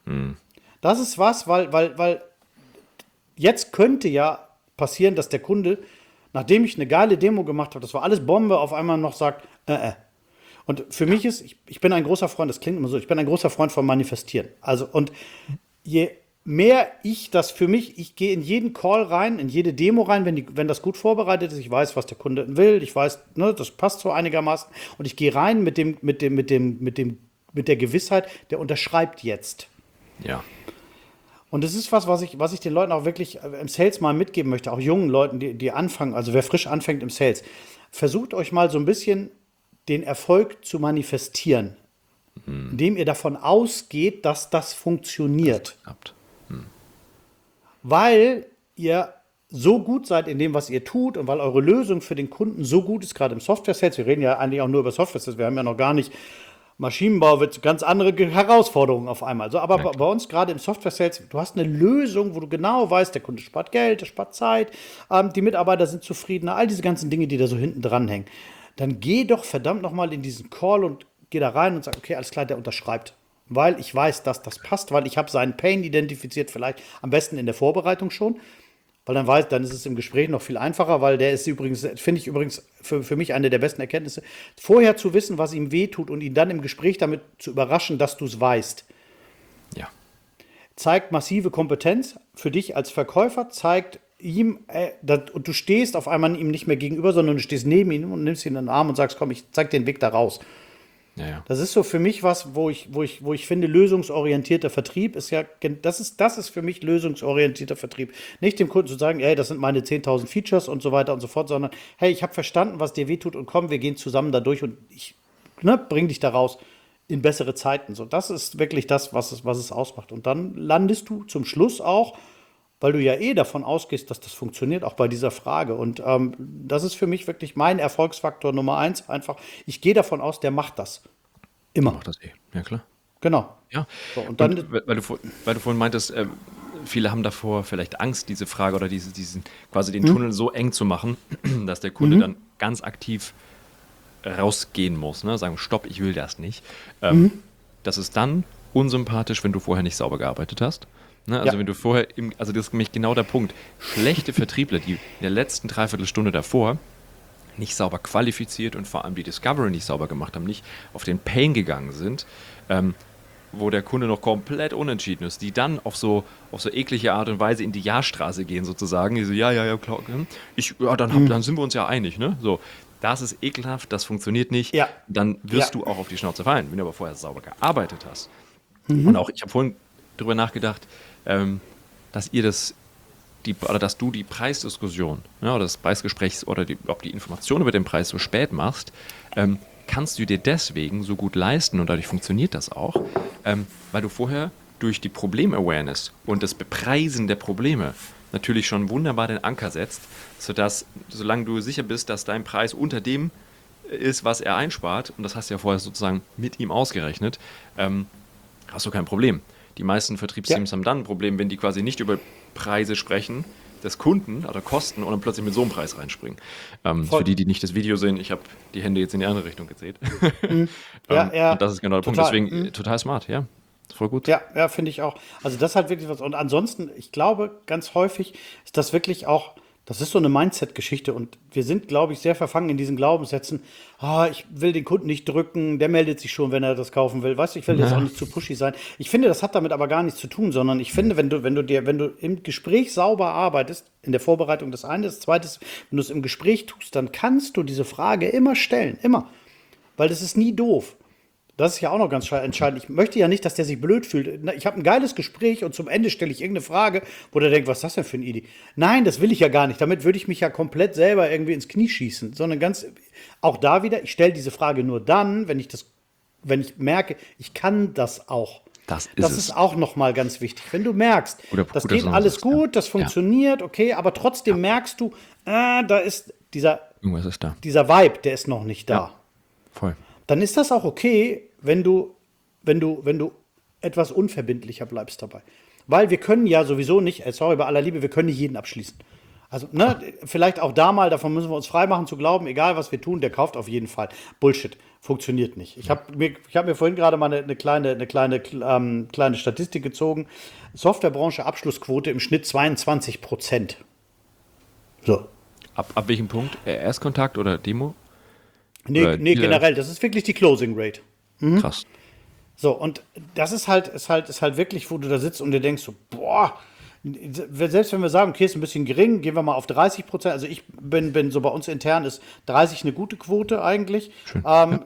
Das ist was, weil jetzt könnte ja passieren, dass der Kunde, nachdem ich eine geile Demo gemacht habe, das war alles Bombe, auf einmal noch sagt, Und für mich ist, ich bin ein großer Freund, das klingt immer so, ich bin ein großer Freund von Manifestieren. Also, und je mehr ich gehe in jeden Call rein, in jede Demo rein, wenn das gut vorbereitet ist, ich weiß, was der Kunde will, ich weiß, ne, das passt so einigermaßen, und ich gehe rein mit der Gewissheit, der unterschreibt jetzt. Ja. Und das ist was ich den Leuten auch wirklich im Sales mal mitgeben möchte, auch jungen Leuten, die anfangen, also wer frisch anfängt im Sales. Versucht euch mal so ein bisschen den Erfolg zu manifestieren, indem ihr davon ausgeht, dass das funktioniert. Weil ihr so gut seid in dem, was ihr tut und weil eure Lösung für den Kunden so gut ist, gerade im Software-Sales. Wir reden ja eigentlich auch nur über Software-Sales, wir haben ja noch gar nicht Maschinenbau, wird ganz andere Herausforderungen auf einmal. So, aber bei uns gerade im Software-Sales, du hast eine Lösung, wo du genau weißt, der Kunde spart Geld, der spart Zeit, die Mitarbeiter sind zufriedener, all diese ganzen Dinge, die da so hinten dran hängen. Dann geh doch verdammt nochmal in diesen Call und geh da rein und sag, okay, alles klar, der unterschreibt. Weil ich weiß, dass das passt, weil ich habe seinen Pain identifiziert, vielleicht am besten in der Vorbereitung schon. Weil dann ist es im Gespräch noch viel einfacher, weil der ist übrigens, finde ich übrigens für mich eine der besten Erkenntnisse, vorher zu wissen, was ihm wehtut und ihn dann im Gespräch damit zu überraschen, dass du es weißt. Ja. Zeigt massive Kompetenz für dich als Verkäufer, zeigt ihm, und du stehst auf einmal ihm nicht mehr gegenüber, sondern du stehst neben ihm und nimmst ihn in den Arm und sagst, komm, ich zeig dir den Weg da raus. Ja. Das ist so für mich was, wo ich finde, lösungsorientierter Vertrieb ist ja, das ist für mich lösungsorientierter Vertrieb. Nicht dem Kunden zu sagen, hey, das sind meine 10.000 Features und so weiter und so fort, sondern, hey, ich habe verstanden, was dir wehtut und komm, wir gehen zusammen da durch und ich bring dich da raus in bessere Zeiten. So, das ist wirklich das, was es ausmacht. Und dann landest du zum Schluss auch, weil du ja davon ausgehst, dass das funktioniert, auch bei dieser Frage. Und das ist für mich wirklich mein Erfolgsfaktor Nummer 1. Einfach, ich gehe davon aus, der macht das. Immer. Macht das ja klar. Genau. Ja. So, und dann, weil du vorhin meintest, viele haben davor vielleicht Angst, diese Frage oder diesen quasi den Tunnel so eng zu machen, dass der Kunde dann ganz aktiv rausgehen muss, ne? Sagen, stopp, ich will das nicht. Das ist dann unsympathisch, wenn du vorher nicht sauber gearbeitet hast. Ne? Also wenn du vorher, also das ist nämlich genau der Punkt, schlechte Vertriebler, die in der letzten Dreiviertelstunde davor nicht sauber qualifiziert und vor allem die Discovery nicht sauber gemacht haben, nicht auf den Pain gegangen sind, wo der Kunde noch komplett unentschieden ist, die dann auf so eklige Art und Weise in die Ja-Straße gehen sozusagen, die so, ja, klar, dann sind wir uns ja einig, ne? So, das ist ekelhaft, das funktioniert nicht, dann wirst du auch auf die Schnauze fallen, wenn du aber vorher sauber gearbeitet hast. Und auch, ich habe vorhin drüber nachgedacht, dass du die Preisdiskussion, oder das Preisgespräch oder ob die Information über den Preis so spät machst, kannst du dir deswegen so gut leisten und dadurch funktioniert das auch, weil du vorher durch die Problem-Awareness und das Bepreisen der Probleme natürlich schon wunderbar den Anker setzt, sodass, solange du sicher bist, dass dein Preis unter dem ist, was er einspart, und das hast du ja vorher sozusagen mit ihm ausgerechnet, hast du kein Problem. Die meisten Vertriebsteams haben dann ein Problem, wenn die quasi nicht über Preise sprechen des Kunden oder Kosten und dann plötzlich mit so einem Preis reinspringen. Für die nicht das Video sehen, ich habe die Hände jetzt in die andere Richtung gedreht. Und das ist genau der Punkt. Deswegen total smart, ja. Voll gut. Ja, finde ich auch. Also das ist halt wirklich was. Und ansonsten, ich glaube, ganz häufig ist das wirklich auch, das ist so eine Mindset-Geschichte und wir sind, glaube ich, sehr verfangen in diesen Glaubenssätzen. Ich will den Kunden nicht drücken, der meldet sich schon, wenn er das kaufen will. Weißt du, ich will jetzt auch nicht zu pushy sein. Ich finde, das hat damit aber gar nichts zu tun, sondern ich finde, wenn du im Gespräch sauber arbeitest, in der Vorbereitung des einen, das zweite, wenn du es im Gespräch tust, dann kannst du diese Frage immer stellen, immer. Weil das ist nie doof. Das ist ja auch noch ganz entscheidend. Ich möchte ja nicht, dass der sich blöd fühlt. Ich habe ein geiles Gespräch und zum Ende stelle ich irgendeine Frage, wo der denkt, was ist das denn für ein Idee? Nein, das will ich ja gar nicht. Damit würde ich mich ja komplett selber irgendwie ins Knie schießen. Sondern auch da wieder, ich stelle diese Frage nur dann, wenn ich merke, ich kann das auch. Das ist auch nochmal ganz wichtig. Wenn du merkst, das geht alles gut, das funktioniert, okay, aber trotzdem merkst du, da ist irgendwas ist da. Dieser Vibe, der ist noch nicht da. Ja, voll. Dann ist das auch okay, wenn du etwas unverbindlicher bleibst dabei. Weil wir können ja sowieso nicht, sorry, bei aller Liebe, wir können nicht jeden abschließen. Also, vielleicht auch da mal, davon müssen wir uns freimachen zu glauben, egal was wir tun, der kauft auf jeden Fall. Bullshit, funktioniert nicht. Ich hab mir vorhin gerade mal eine kleine Statistik gezogen. Softwarebranche Abschlussquote im Schnitt 22%. So. Ab welchem Punkt? Erstkontakt oder Demo? Nee, generell, das ist wirklich die Closing Rate. Krass. So, und das ist halt wirklich, wo du da sitzt und dir denkst so, boah, selbst wenn wir sagen, okay, ist ein bisschen gering, gehen wir mal auf 30%. Also ich bin so bei uns intern ist 30 eine gute Quote eigentlich. Schön.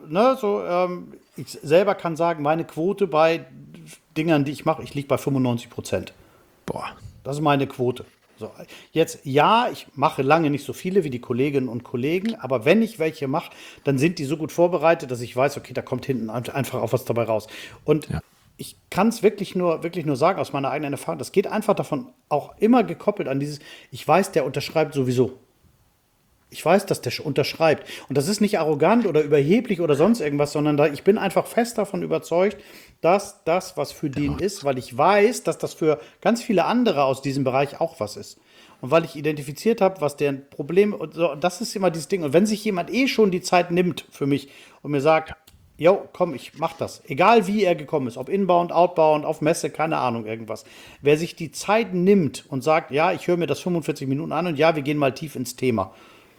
Ich selber kann sagen, meine Quote bei Dingern, die ich mache, ich liege bei 95%. Boah. Das ist meine Quote. So, jetzt, ja, ich mache lange nicht so viele wie die Kolleginnen und Kollegen, aber wenn ich welche mache, dann sind die so gut vorbereitet, dass ich weiß, okay, da kommt hinten einfach auch was dabei raus. Und ich kann es wirklich nur sagen, aus meiner eigenen Erfahrung, das geht einfach davon auch immer gekoppelt an dieses, ich weiß, der unterschreibt sowieso. Ich weiß, dass der unterschreibt. Und das ist nicht arrogant oder überheblich oder sonst irgendwas, sondern ich bin einfach fest davon überzeugt, dass das, was für den ist, weil ich weiß, dass das für ganz viele andere aus diesem Bereich auch was ist. Und weil ich identifiziert habe, was deren Problem und so, das ist immer dieses Ding. Und wenn sich jemand schon die Zeit nimmt für mich und mir sagt, jo, komm, ich mach das. Egal wie er gekommen ist, ob inbound, outbound, auf Messe, keine Ahnung, irgendwas. Wer sich die Zeit nimmt und sagt, ja, ich höre mir das 45 Minuten an und ja, wir gehen mal tief ins Thema.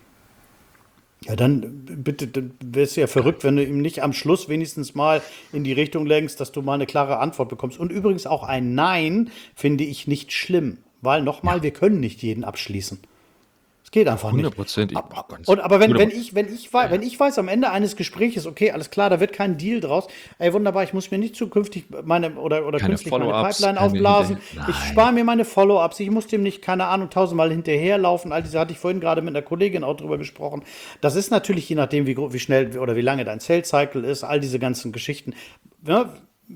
Ja, dann bitte, dann wärst du ja verrückt, wenn du ihm nicht am Schluss wenigstens mal in die Richtung lenkst, dass du mal eine klare Antwort bekommst. Und übrigens auch ein Nein finde ich nicht schlimm, weil nochmal, wir können nicht jeden abschließen. Geht einfach nicht. 100%. Aber wenn ich weiß am Ende eines Gesprächs, okay, alles klar, da wird kein Deal draus, ey, wunderbar, ich muss mir nicht zukünftig oder künstlich meine Pipeline aufblasen. Ich spare mir meine Follow-ups, ich muss dem nicht, keine Ahnung, tausendmal hinterherlaufen. All diese hatte ich vorhin gerade mit einer Kollegin auch drüber gesprochen. Das ist natürlich, je nachdem, wie schnell oder wie lange dein Sales-Cycle ist, all diese ganzen Geschichten. Ja,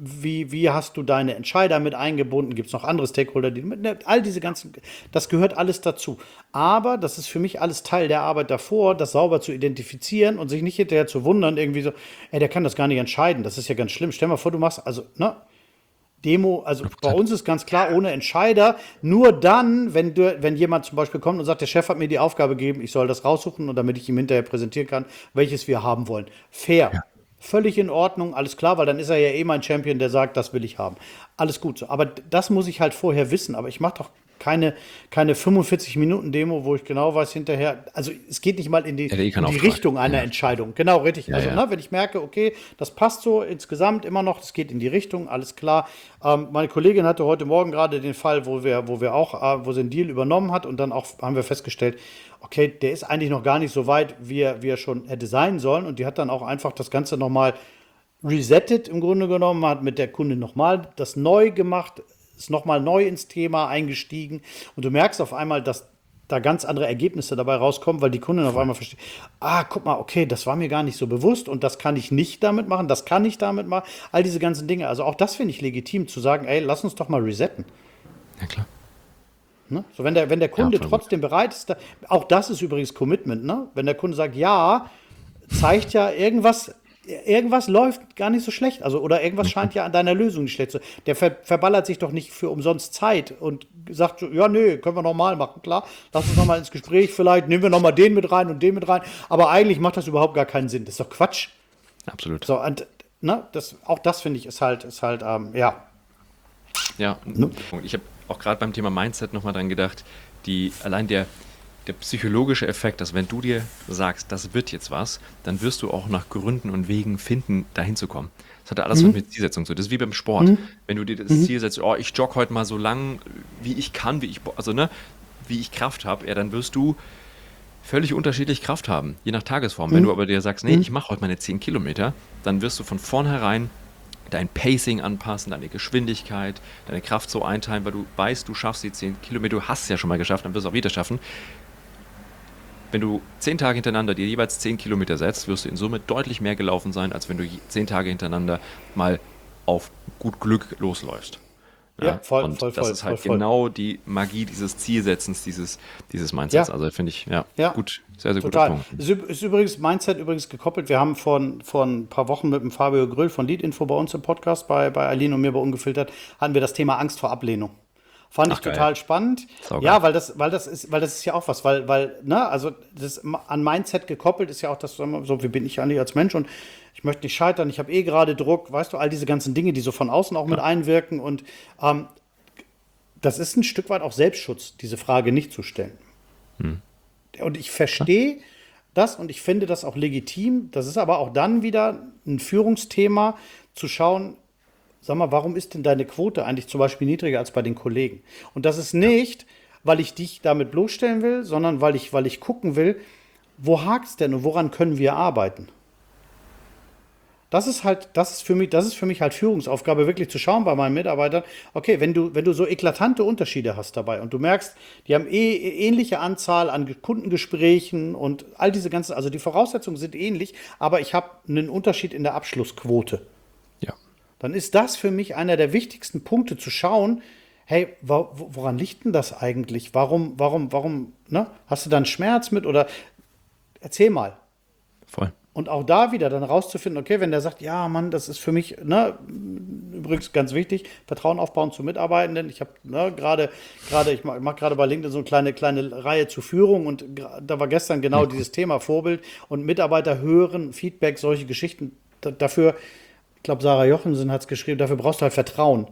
wie hast du deine Entscheider mit eingebunden? Gibt es noch andere Stakeholder, all diese ganzen, das gehört alles dazu. Aber das ist für mich alles Teil der Arbeit davor, das sauber zu identifizieren und sich nicht hinterher zu wundern, irgendwie so, ey, der kann das gar nicht entscheiden, das ist ja ganz schlimm. Stell mal vor, du machst, also, ne, Demo, also bei uns ist ganz klar, ohne Entscheider, nur dann, wenn jemand zum Beispiel kommt und sagt, der Chef hat mir die Aufgabe gegeben, ich soll das raussuchen und damit ich ihm hinterher präsentieren kann, welches wir haben wollen. Fair. Ja. Völlig in Ordnung, alles klar, weil dann ist er ja eh mein Champion, der sagt, das will ich haben. Alles gut so. Aber das muss ich halt vorher wissen. Aber ich mache doch keine 45-Minuten-Demo, wo ich genau weiß hinterher, also es geht nicht mal in die Richtung einer Entscheidung. Genau, richtig. Also, wenn ich merke, okay, das passt so insgesamt immer noch, das geht in die Richtung, alles klar. Meine Kollegin hatte heute Morgen gerade den Fall, wo sie einen Deal übernommen hat und dann auch haben wir festgestellt, okay, der ist eigentlich noch gar nicht so weit, wie er schon hätte sein sollen. Und die hat dann auch einfach das Ganze nochmal resettet im Grunde genommen, hat mit der Kundin nochmal das neu gemacht, ist nochmal neu ins Thema eingestiegen. Und du merkst auf einmal, dass da ganz andere Ergebnisse dabei rauskommen, weil die Kundin auf einmal versteht, guck mal, okay, das war mir gar nicht so bewusst und das kann ich nicht damit machen, das kann ich damit machen. All diese ganzen Dinge. Also auch das finde ich legitim, zu sagen, ey, lass uns doch mal resetten. Ja, klar. Ne? So, wenn der Kunde trotzdem bereit ist, auch das ist übrigens Commitment, ne? Wenn der Kunde sagt, ja, zeigt ja irgendwas läuft gar nicht so schlecht, also oder irgendwas scheint ja an deiner Lösung nicht schlecht zu sein. Der verballert sich doch nicht für umsonst Zeit und sagt, ja, nee, können wir nochmal machen, klar, lass uns nochmal ins Gespräch, vielleicht nehmen wir nochmal den mit rein und den mit rein, aber eigentlich macht das überhaupt gar keinen Sinn, das ist doch Quatsch. Absolut. So, und, ne, auch das finde ich ist halt, ja. Ja, ich habe auch gerade beim Thema Mindset nochmal dran gedacht, allein der psychologische Effekt, dass wenn du dir sagst, das wird jetzt was, dann wirst du auch nach Gründen und Wegen finden, dahin zu kommen. Das hat alles was mit Zielsetzung zu tun. Das ist wie beim Sport. Wenn du dir das Ziel setzt, ich jogge heute mal so lang, wie ich kann, wie ich Kraft habe, dann wirst du völlig unterschiedlich Kraft haben, je nach Tagesform. Wenn du aber dir sagst, nee, ich mache heute meine 10 Kilometer, dann wirst du von vornherein dein Pacing anpassen, deine Geschwindigkeit, deine Kraft so einteilen, weil du weißt, du schaffst die 10 Kilometer, du hast es ja schon mal geschafft, dann wirst du es auch wieder schaffen. Wenn du 10 Tage hintereinander dir jeweils 10 Kilometer setzt, wirst du in Summe deutlich mehr gelaufen sein, als wenn du 10 Tage hintereinander mal auf gut Glück losläufst. Ja, voll. Das ist halt genau die Magie dieses Zielsetzens, dieses Mindsets. Ja. Also finde ich, gut, sehr, sehr guter Punkt. Ist übrigens Mindset gekoppelt. Wir haben vor ein paar Wochen mit dem Fabio Grüll von Leadinfo bei uns im Podcast, bei Aline und mir bei Ungefiltert, hatten wir das Thema Angst vor Ablehnung. Fand ich total spannend. Ja, weil das ist ja auch was, weil, ne, also das an Mindset gekoppelt ist ja auch das, so wie bin ich eigentlich als Mensch und ich möchte nicht scheitern, ich habe gerade Druck, weißt du, all diese ganzen Dinge, die so von außen auch mit einwirken und das ist ein Stück weit auch Selbstschutz, diese Frage nicht zu stellen. Und ich verstehe das und ich finde das auch legitim. Das ist aber auch dann wieder ein Führungsthema, zu schauen, sag mal, warum ist denn deine Quote eigentlich zum Beispiel niedriger als bei den Kollegen? Und das ist nicht, weil ich dich damit bloßstellen will, sondern weil ich gucken will, wo hakt es denn und woran können wir arbeiten? Das ist für mich halt Führungsaufgabe, wirklich zu schauen bei meinen Mitarbeitern, okay, wenn du so eklatante Unterschiede hast dabei und du merkst, die haben ähnliche Anzahl an Kundengesprächen und all diese ganzen, also die Voraussetzungen sind ähnlich, aber ich habe einen Unterschied in der Abschlussquote. Ja. Dann ist das für mich einer der wichtigsten Punkte zu schauen, hey, woran liegt denn das eigentlich? Warum, ne? Hast du da einen Schmerz mit oder erzähl mal. Voll. Und auch da wieder dann rauszufinden, okay, wenn der sagt, ja, Mann, das ist für mich, ne, übrigens ganz wichtig, Vertrauen aufbauen zu Mitarbeitenden. Ich habe ich mache gerade bei LinkedIn so eine kleine Reihe zur Führung und da war gestern genau dieses Thema Vorbild und Mitarbeiter hören, Feedback, solche Geschichten. dafür, ich glaube, Sarah Jochemsen hat es geschrieben, dafür brauchst du halt Vertrauen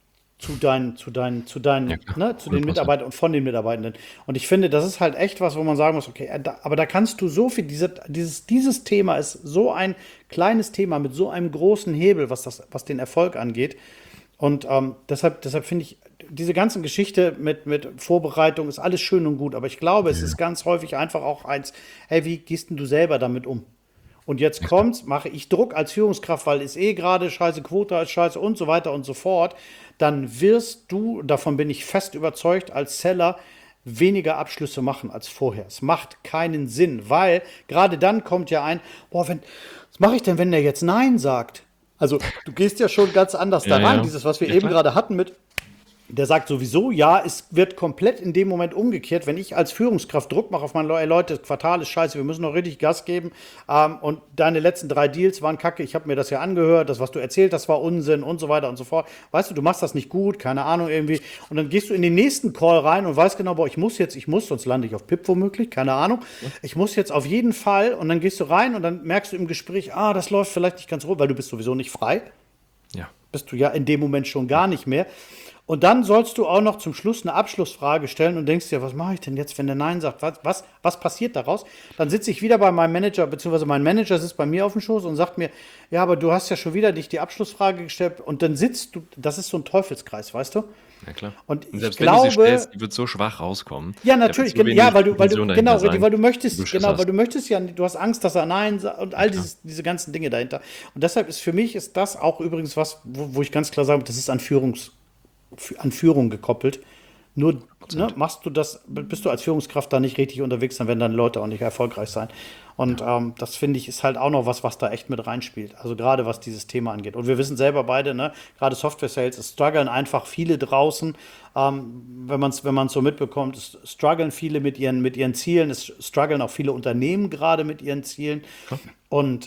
zu den Mitarbeitern und von den Mitarbeitenden. Und ich finde, das ist halt echt was, wo man sagen muss, okay, aber da kannst du so viel, dieses Thema ist so ein kleines Thema mit so einem großen Hebel, was den Erfolg angeht. Und deshalb finde ich, diese ganze Geschichte mit Vorbereitung ist alles schön und gut, aber ich glaube, es ist ganz häufig einfach auch hey, wie gehst denn du selber damit um? Und jetzt kommt's, mache ich Druck als Führungskraft, weil ist gerade scheiße, Quote ist scheiße und so weiter und so fort, dann wirst du, davon bin ich fest überzeugt, als Seller weniger Abschlüsse machen als vorher. Es macht keinen Sinn, weil gerade dann kommt ja was mache ich denn, wenn der jetzt Nein sagt? Also du gehst ja schon ganz anders daran, dieses, was wir eben gerade hatten der sagt sowieso, ja, es wird komplett in dem Moment umgekehrt, wenn ich als Führungskraft Druck mache auf meine Leute, das Quartal ist scheiße, wir müssen noch richtig Gas geben und deine letzten 3 Deals waren kacke, ich habe mir das ja angehört, das, was du erzählt hast, war Unsinn und so weiter und so fort. Weißt du machst das nicht gut, keine Ahnung irgendwie und dann gehst du in den nächsten Call rein und weißt genau, boah, ich muss, sonst lande ich auf PIP womöglich, keine Ahnung. Ich muss jetzt auf jeden Fall und dann gehst du rein und dann merkst du im Gespräch, das läuft vielleicht nicht ganz rund, weil du bist sowieso nicht frei. Ja. Bist du ja in dem Moment schon gar nicht mehr. Und dann sollst du auch noch zum Schluss eine Abschlussfrage stellen und denkst dir, was mache ich denn jetzt, wenn der Nein sagt? Was passiert daraus? Dann sitze ich wieder bei meinem Manager, beziehungsweise mein Manager sitzt bei mir auf dem Schoß und sagt mir, ja, aber du hast ja schon wieder dich die Abschlussfrage gestellt. Und dann sitzt du, das ist so ein Teufelskreis, weißt du? Ja, klar. Und selbst ich wenn glaube, du sie stellst, die wird so schwach rauskommen. ja, natürlich, Da wird so ja, wenig weil du Dimension dahinter sein, weil du möchtest, wie du schon weil sagst. du möchtest ja, du hast Angst, dass er Nein sagt und all diese ganzen Dinge dahinter. Und deshalb ist für mich das auch übrigens was, wo ich ganz klar sage, das ist an Führung gekoppelt. Nur machst du das, bist du als Führungskraft da nicht richtig unterwegs, dann werden deine Leute auch nicht erfolgreich sein. Und das finde ich ist halt auch noch was da echt mit reinspielt. Also gerade was dieses Thema angeht. Und wir wissen selber beide, gerade Software-Sales, es strugglen einfach viele draußen. Wenn man es so mitbekommt, es strugglen viele mit ihren Zielen, es strugglen auch viele Unternehmen gerade mit ihren Zielen. Und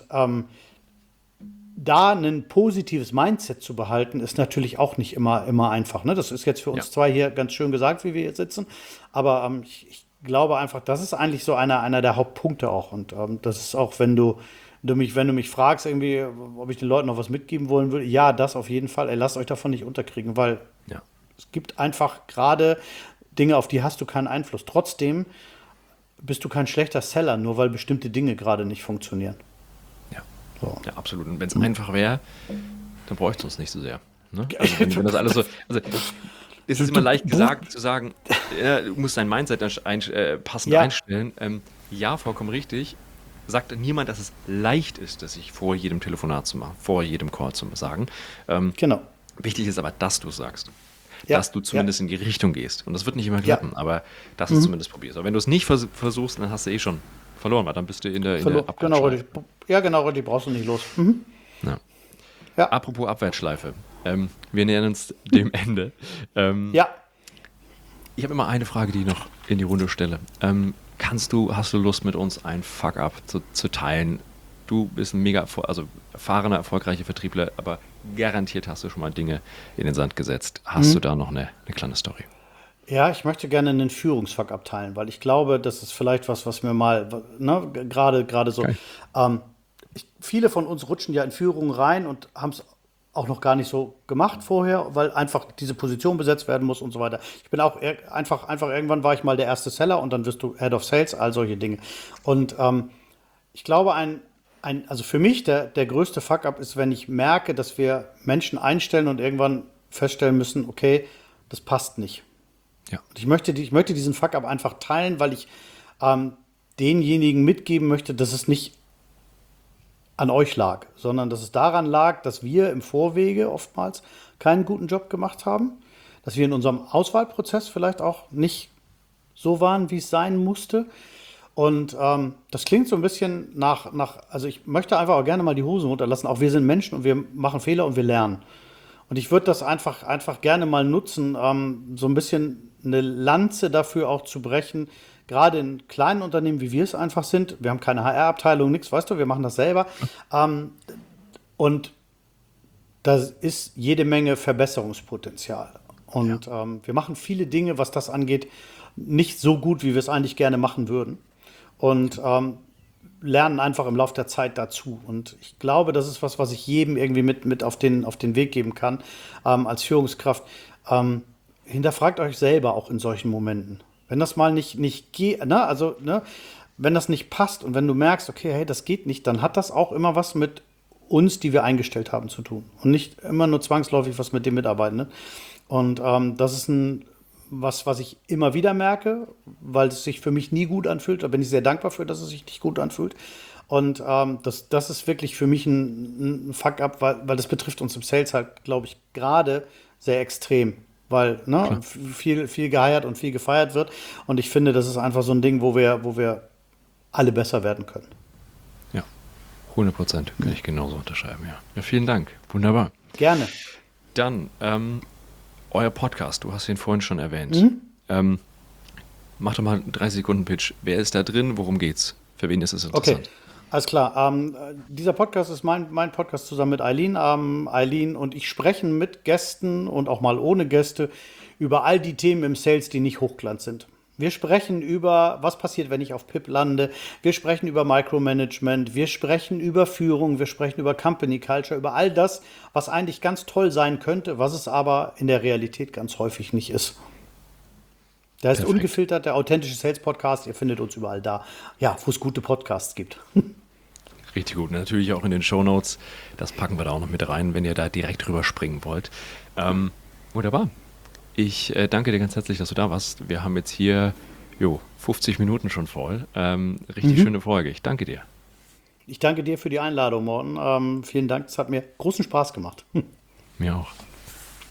da ein positives Mindset zu behalten, ist natürlich auch nicht immer einfach. Ne? Das ist jetzt für uns zwei hier ganz schön gesagt, wie wir hier sitzen. Aber ich glaube einfach, das ist eigentlich so einer der Hauptpunkte auch. Und das ist auch, wenn du mich fragst, irgendwie, ob ich den Leuten noch was mitgeben wollen würde, ja, das auf jeden Fall. Ey, lasst euch davon nicht unterkriegen, weil es gibt einfach gerade Dinge, auf die hast du keinen Einfluss. Trotzdem bist du kein schlechter Seller, nur weil bestimmte Dinge gerade nicht funktionieren. So. Ja, absolut. Und wenn es einfach wäre, dann bräuchte es uns nicht so sehr. Ne? Also wenn das alles so. Also, es ist immer leicht gesagt zu sagen, du musst dein Mindset passend einstellen. Ja, vollkommen richtig. Sagt niemand, dass es leicht ist, das sich vor jedem Telefonat zu machen, vor jedem Call zu sagen. Genau. Wichtig ist aber, dass du es sagst. Dass du zumindest in die Richtung gehst. Und das wird nicht immer klappen, aber dass du es zumindest probierst. Aber wenn du es nicht versuchst, dann hast du schon verloren, weil dann bist du in der Abwärtsschleife. Genau, die brauchst du nicht los. Ja. Apropos Abwärtsschleife. Wir nähern uns dem Ende. Ich habe immer eine Frage, die ich noch in die Runde stelle. Hast du Lust mit uns ein Fuck-up zu teilen? Du bist ein mega erfahrener, erfolgreicher Vertriebler, aber garantiert hast du schon mal Dinge in den Sand gesetzt. Hast du da noch eine kleine Story? Ja, ich möchte gerne einen Führungsfuck abteilen, weil ich glaube, das ist vielleicht was mir mal, gerade so. Okay. Viele von uns rutschen ja in Führungen rein und haben es auch noch gar nicht so gemacht vorher, weil einfach diese Position besetzt werden muss und so weiter. Ich bin auch einfach irgendwann war ich mal der erste Seller und dann wirst du Head of Sales, all solche Dinge. Und ich glaube, also für mich der größte Fuck-up ist, wenn ich merke, dass wir Menschen einstellen und irgendwann feststellen müssen, okay, das passt nicht. Ja. Und ich möchte diesen Fuck-up einfach teilen, weil ich denjenigen mitgeben möchte, dass es nicht an euch lag, sondern dass es daran lag, dass wir im Vorwege oftmals keinen guten Job gemacht haben, dass wir in unserem Auswahlprozess vielleicht auch nicht so waren, wie es sein musste. Und das klingt so ein bisschen also ich möchte einfach auch gerne mal die Hosen runterlassen. Auch wir sind Menschen und wir machen Fehler und wir lernen. Und ich würde das einfach gerne mal nutzen, so ein bisschen eine Lanze dafür auch zu brechen, gerade in kleinen Unternehmen, wie wir es einfach sind. Wir haben keine HR-Abteilung, nichts, weißt du, wir machen das selber. Und da ist jede Menge Verbesserungspotenzial. Und wir machen viele Dinge, was das angeht, nicht so gut, wie wir es eigentlich gerne machen würden. Und lernen einfach im Laufe der Zeit dazu. Und ich glaube, das ist was ich jedem irgendwie mit auf den Weg geben kann, als Führungskraft. Hinterfragt euch selber auch in solchen Momenten. Wenn das mal nicht geht, ne, also, ne, wenn das nicht passt und wenn du merkst, okay, hey, das geht nicht, dann hat das auch immer was mit uns, die wir eingestellt haben, zu tun. Und nicht immer nur zwangsläufig was mit den Mitarbeitenden. Und das ist was ich immer wieder merke, weil es sich für mich nie gut anfühlt. Da bin ich sehr dankbar für, dass es sich nicht gut anfühlt. Und das ist wirklich für mich ein Fuck-up, weil das betrifft uns im Sales halt, glaube ich, gerade sehr extrem. Weil viel geheiert und viel gefeiert wird. Und ich finde, das ist einfach so ein Ding, wo wir alle besser werden können. Ja, 100% kann ich genauso unterschreiben, ja. Ja, vielen Dank. Wunderbar. Gerne. Dann, euer Podcast, du hast ihn vorhin schon erwähnt. Mach doch mal einen 30-Sekunden-Pitch. Wer ist da drin? Worum geht's? Für wen ist es interessant? Okay, alles klar. Dieser Podcast ist mein Podcast zusammen mit Eileen. Eileen und ich sprechen mit Gästen und auch mal ohne Gäste über all die Themen im Sales, die nicht Hochglanz sind. Wir sprechen über, was passiert, wenn ich auf PIP lande. Wir sprechen über Micromanagement. Wir sprechen über Führung. Wir sprechen über Company Culture, über all das, was eigentlich ganz toll sein könnte, was es aber in der Realität ganz häufig nicht ist. Da ist ungefiltert der authentische Sales Podcast. Ihr findet uns überall da, ja, wo es gute Podcasts gibt. Richtig gut. Natürlich auch in den Shownotes. Das packen wir da auch noch mit rein, wenn ihr da direkt drüber springen wollt. Wunderbar. Ich danke dir ganz herzlich, dass du da warst. Wir haben jetzt hier 50 Minuten schon voll. Richtig schöne Folge. Ich danke dir. Ich danke dir für die Einladung, Morten. Vielen Dank. Es hat mir großen Spaß gemacht. Mir auch.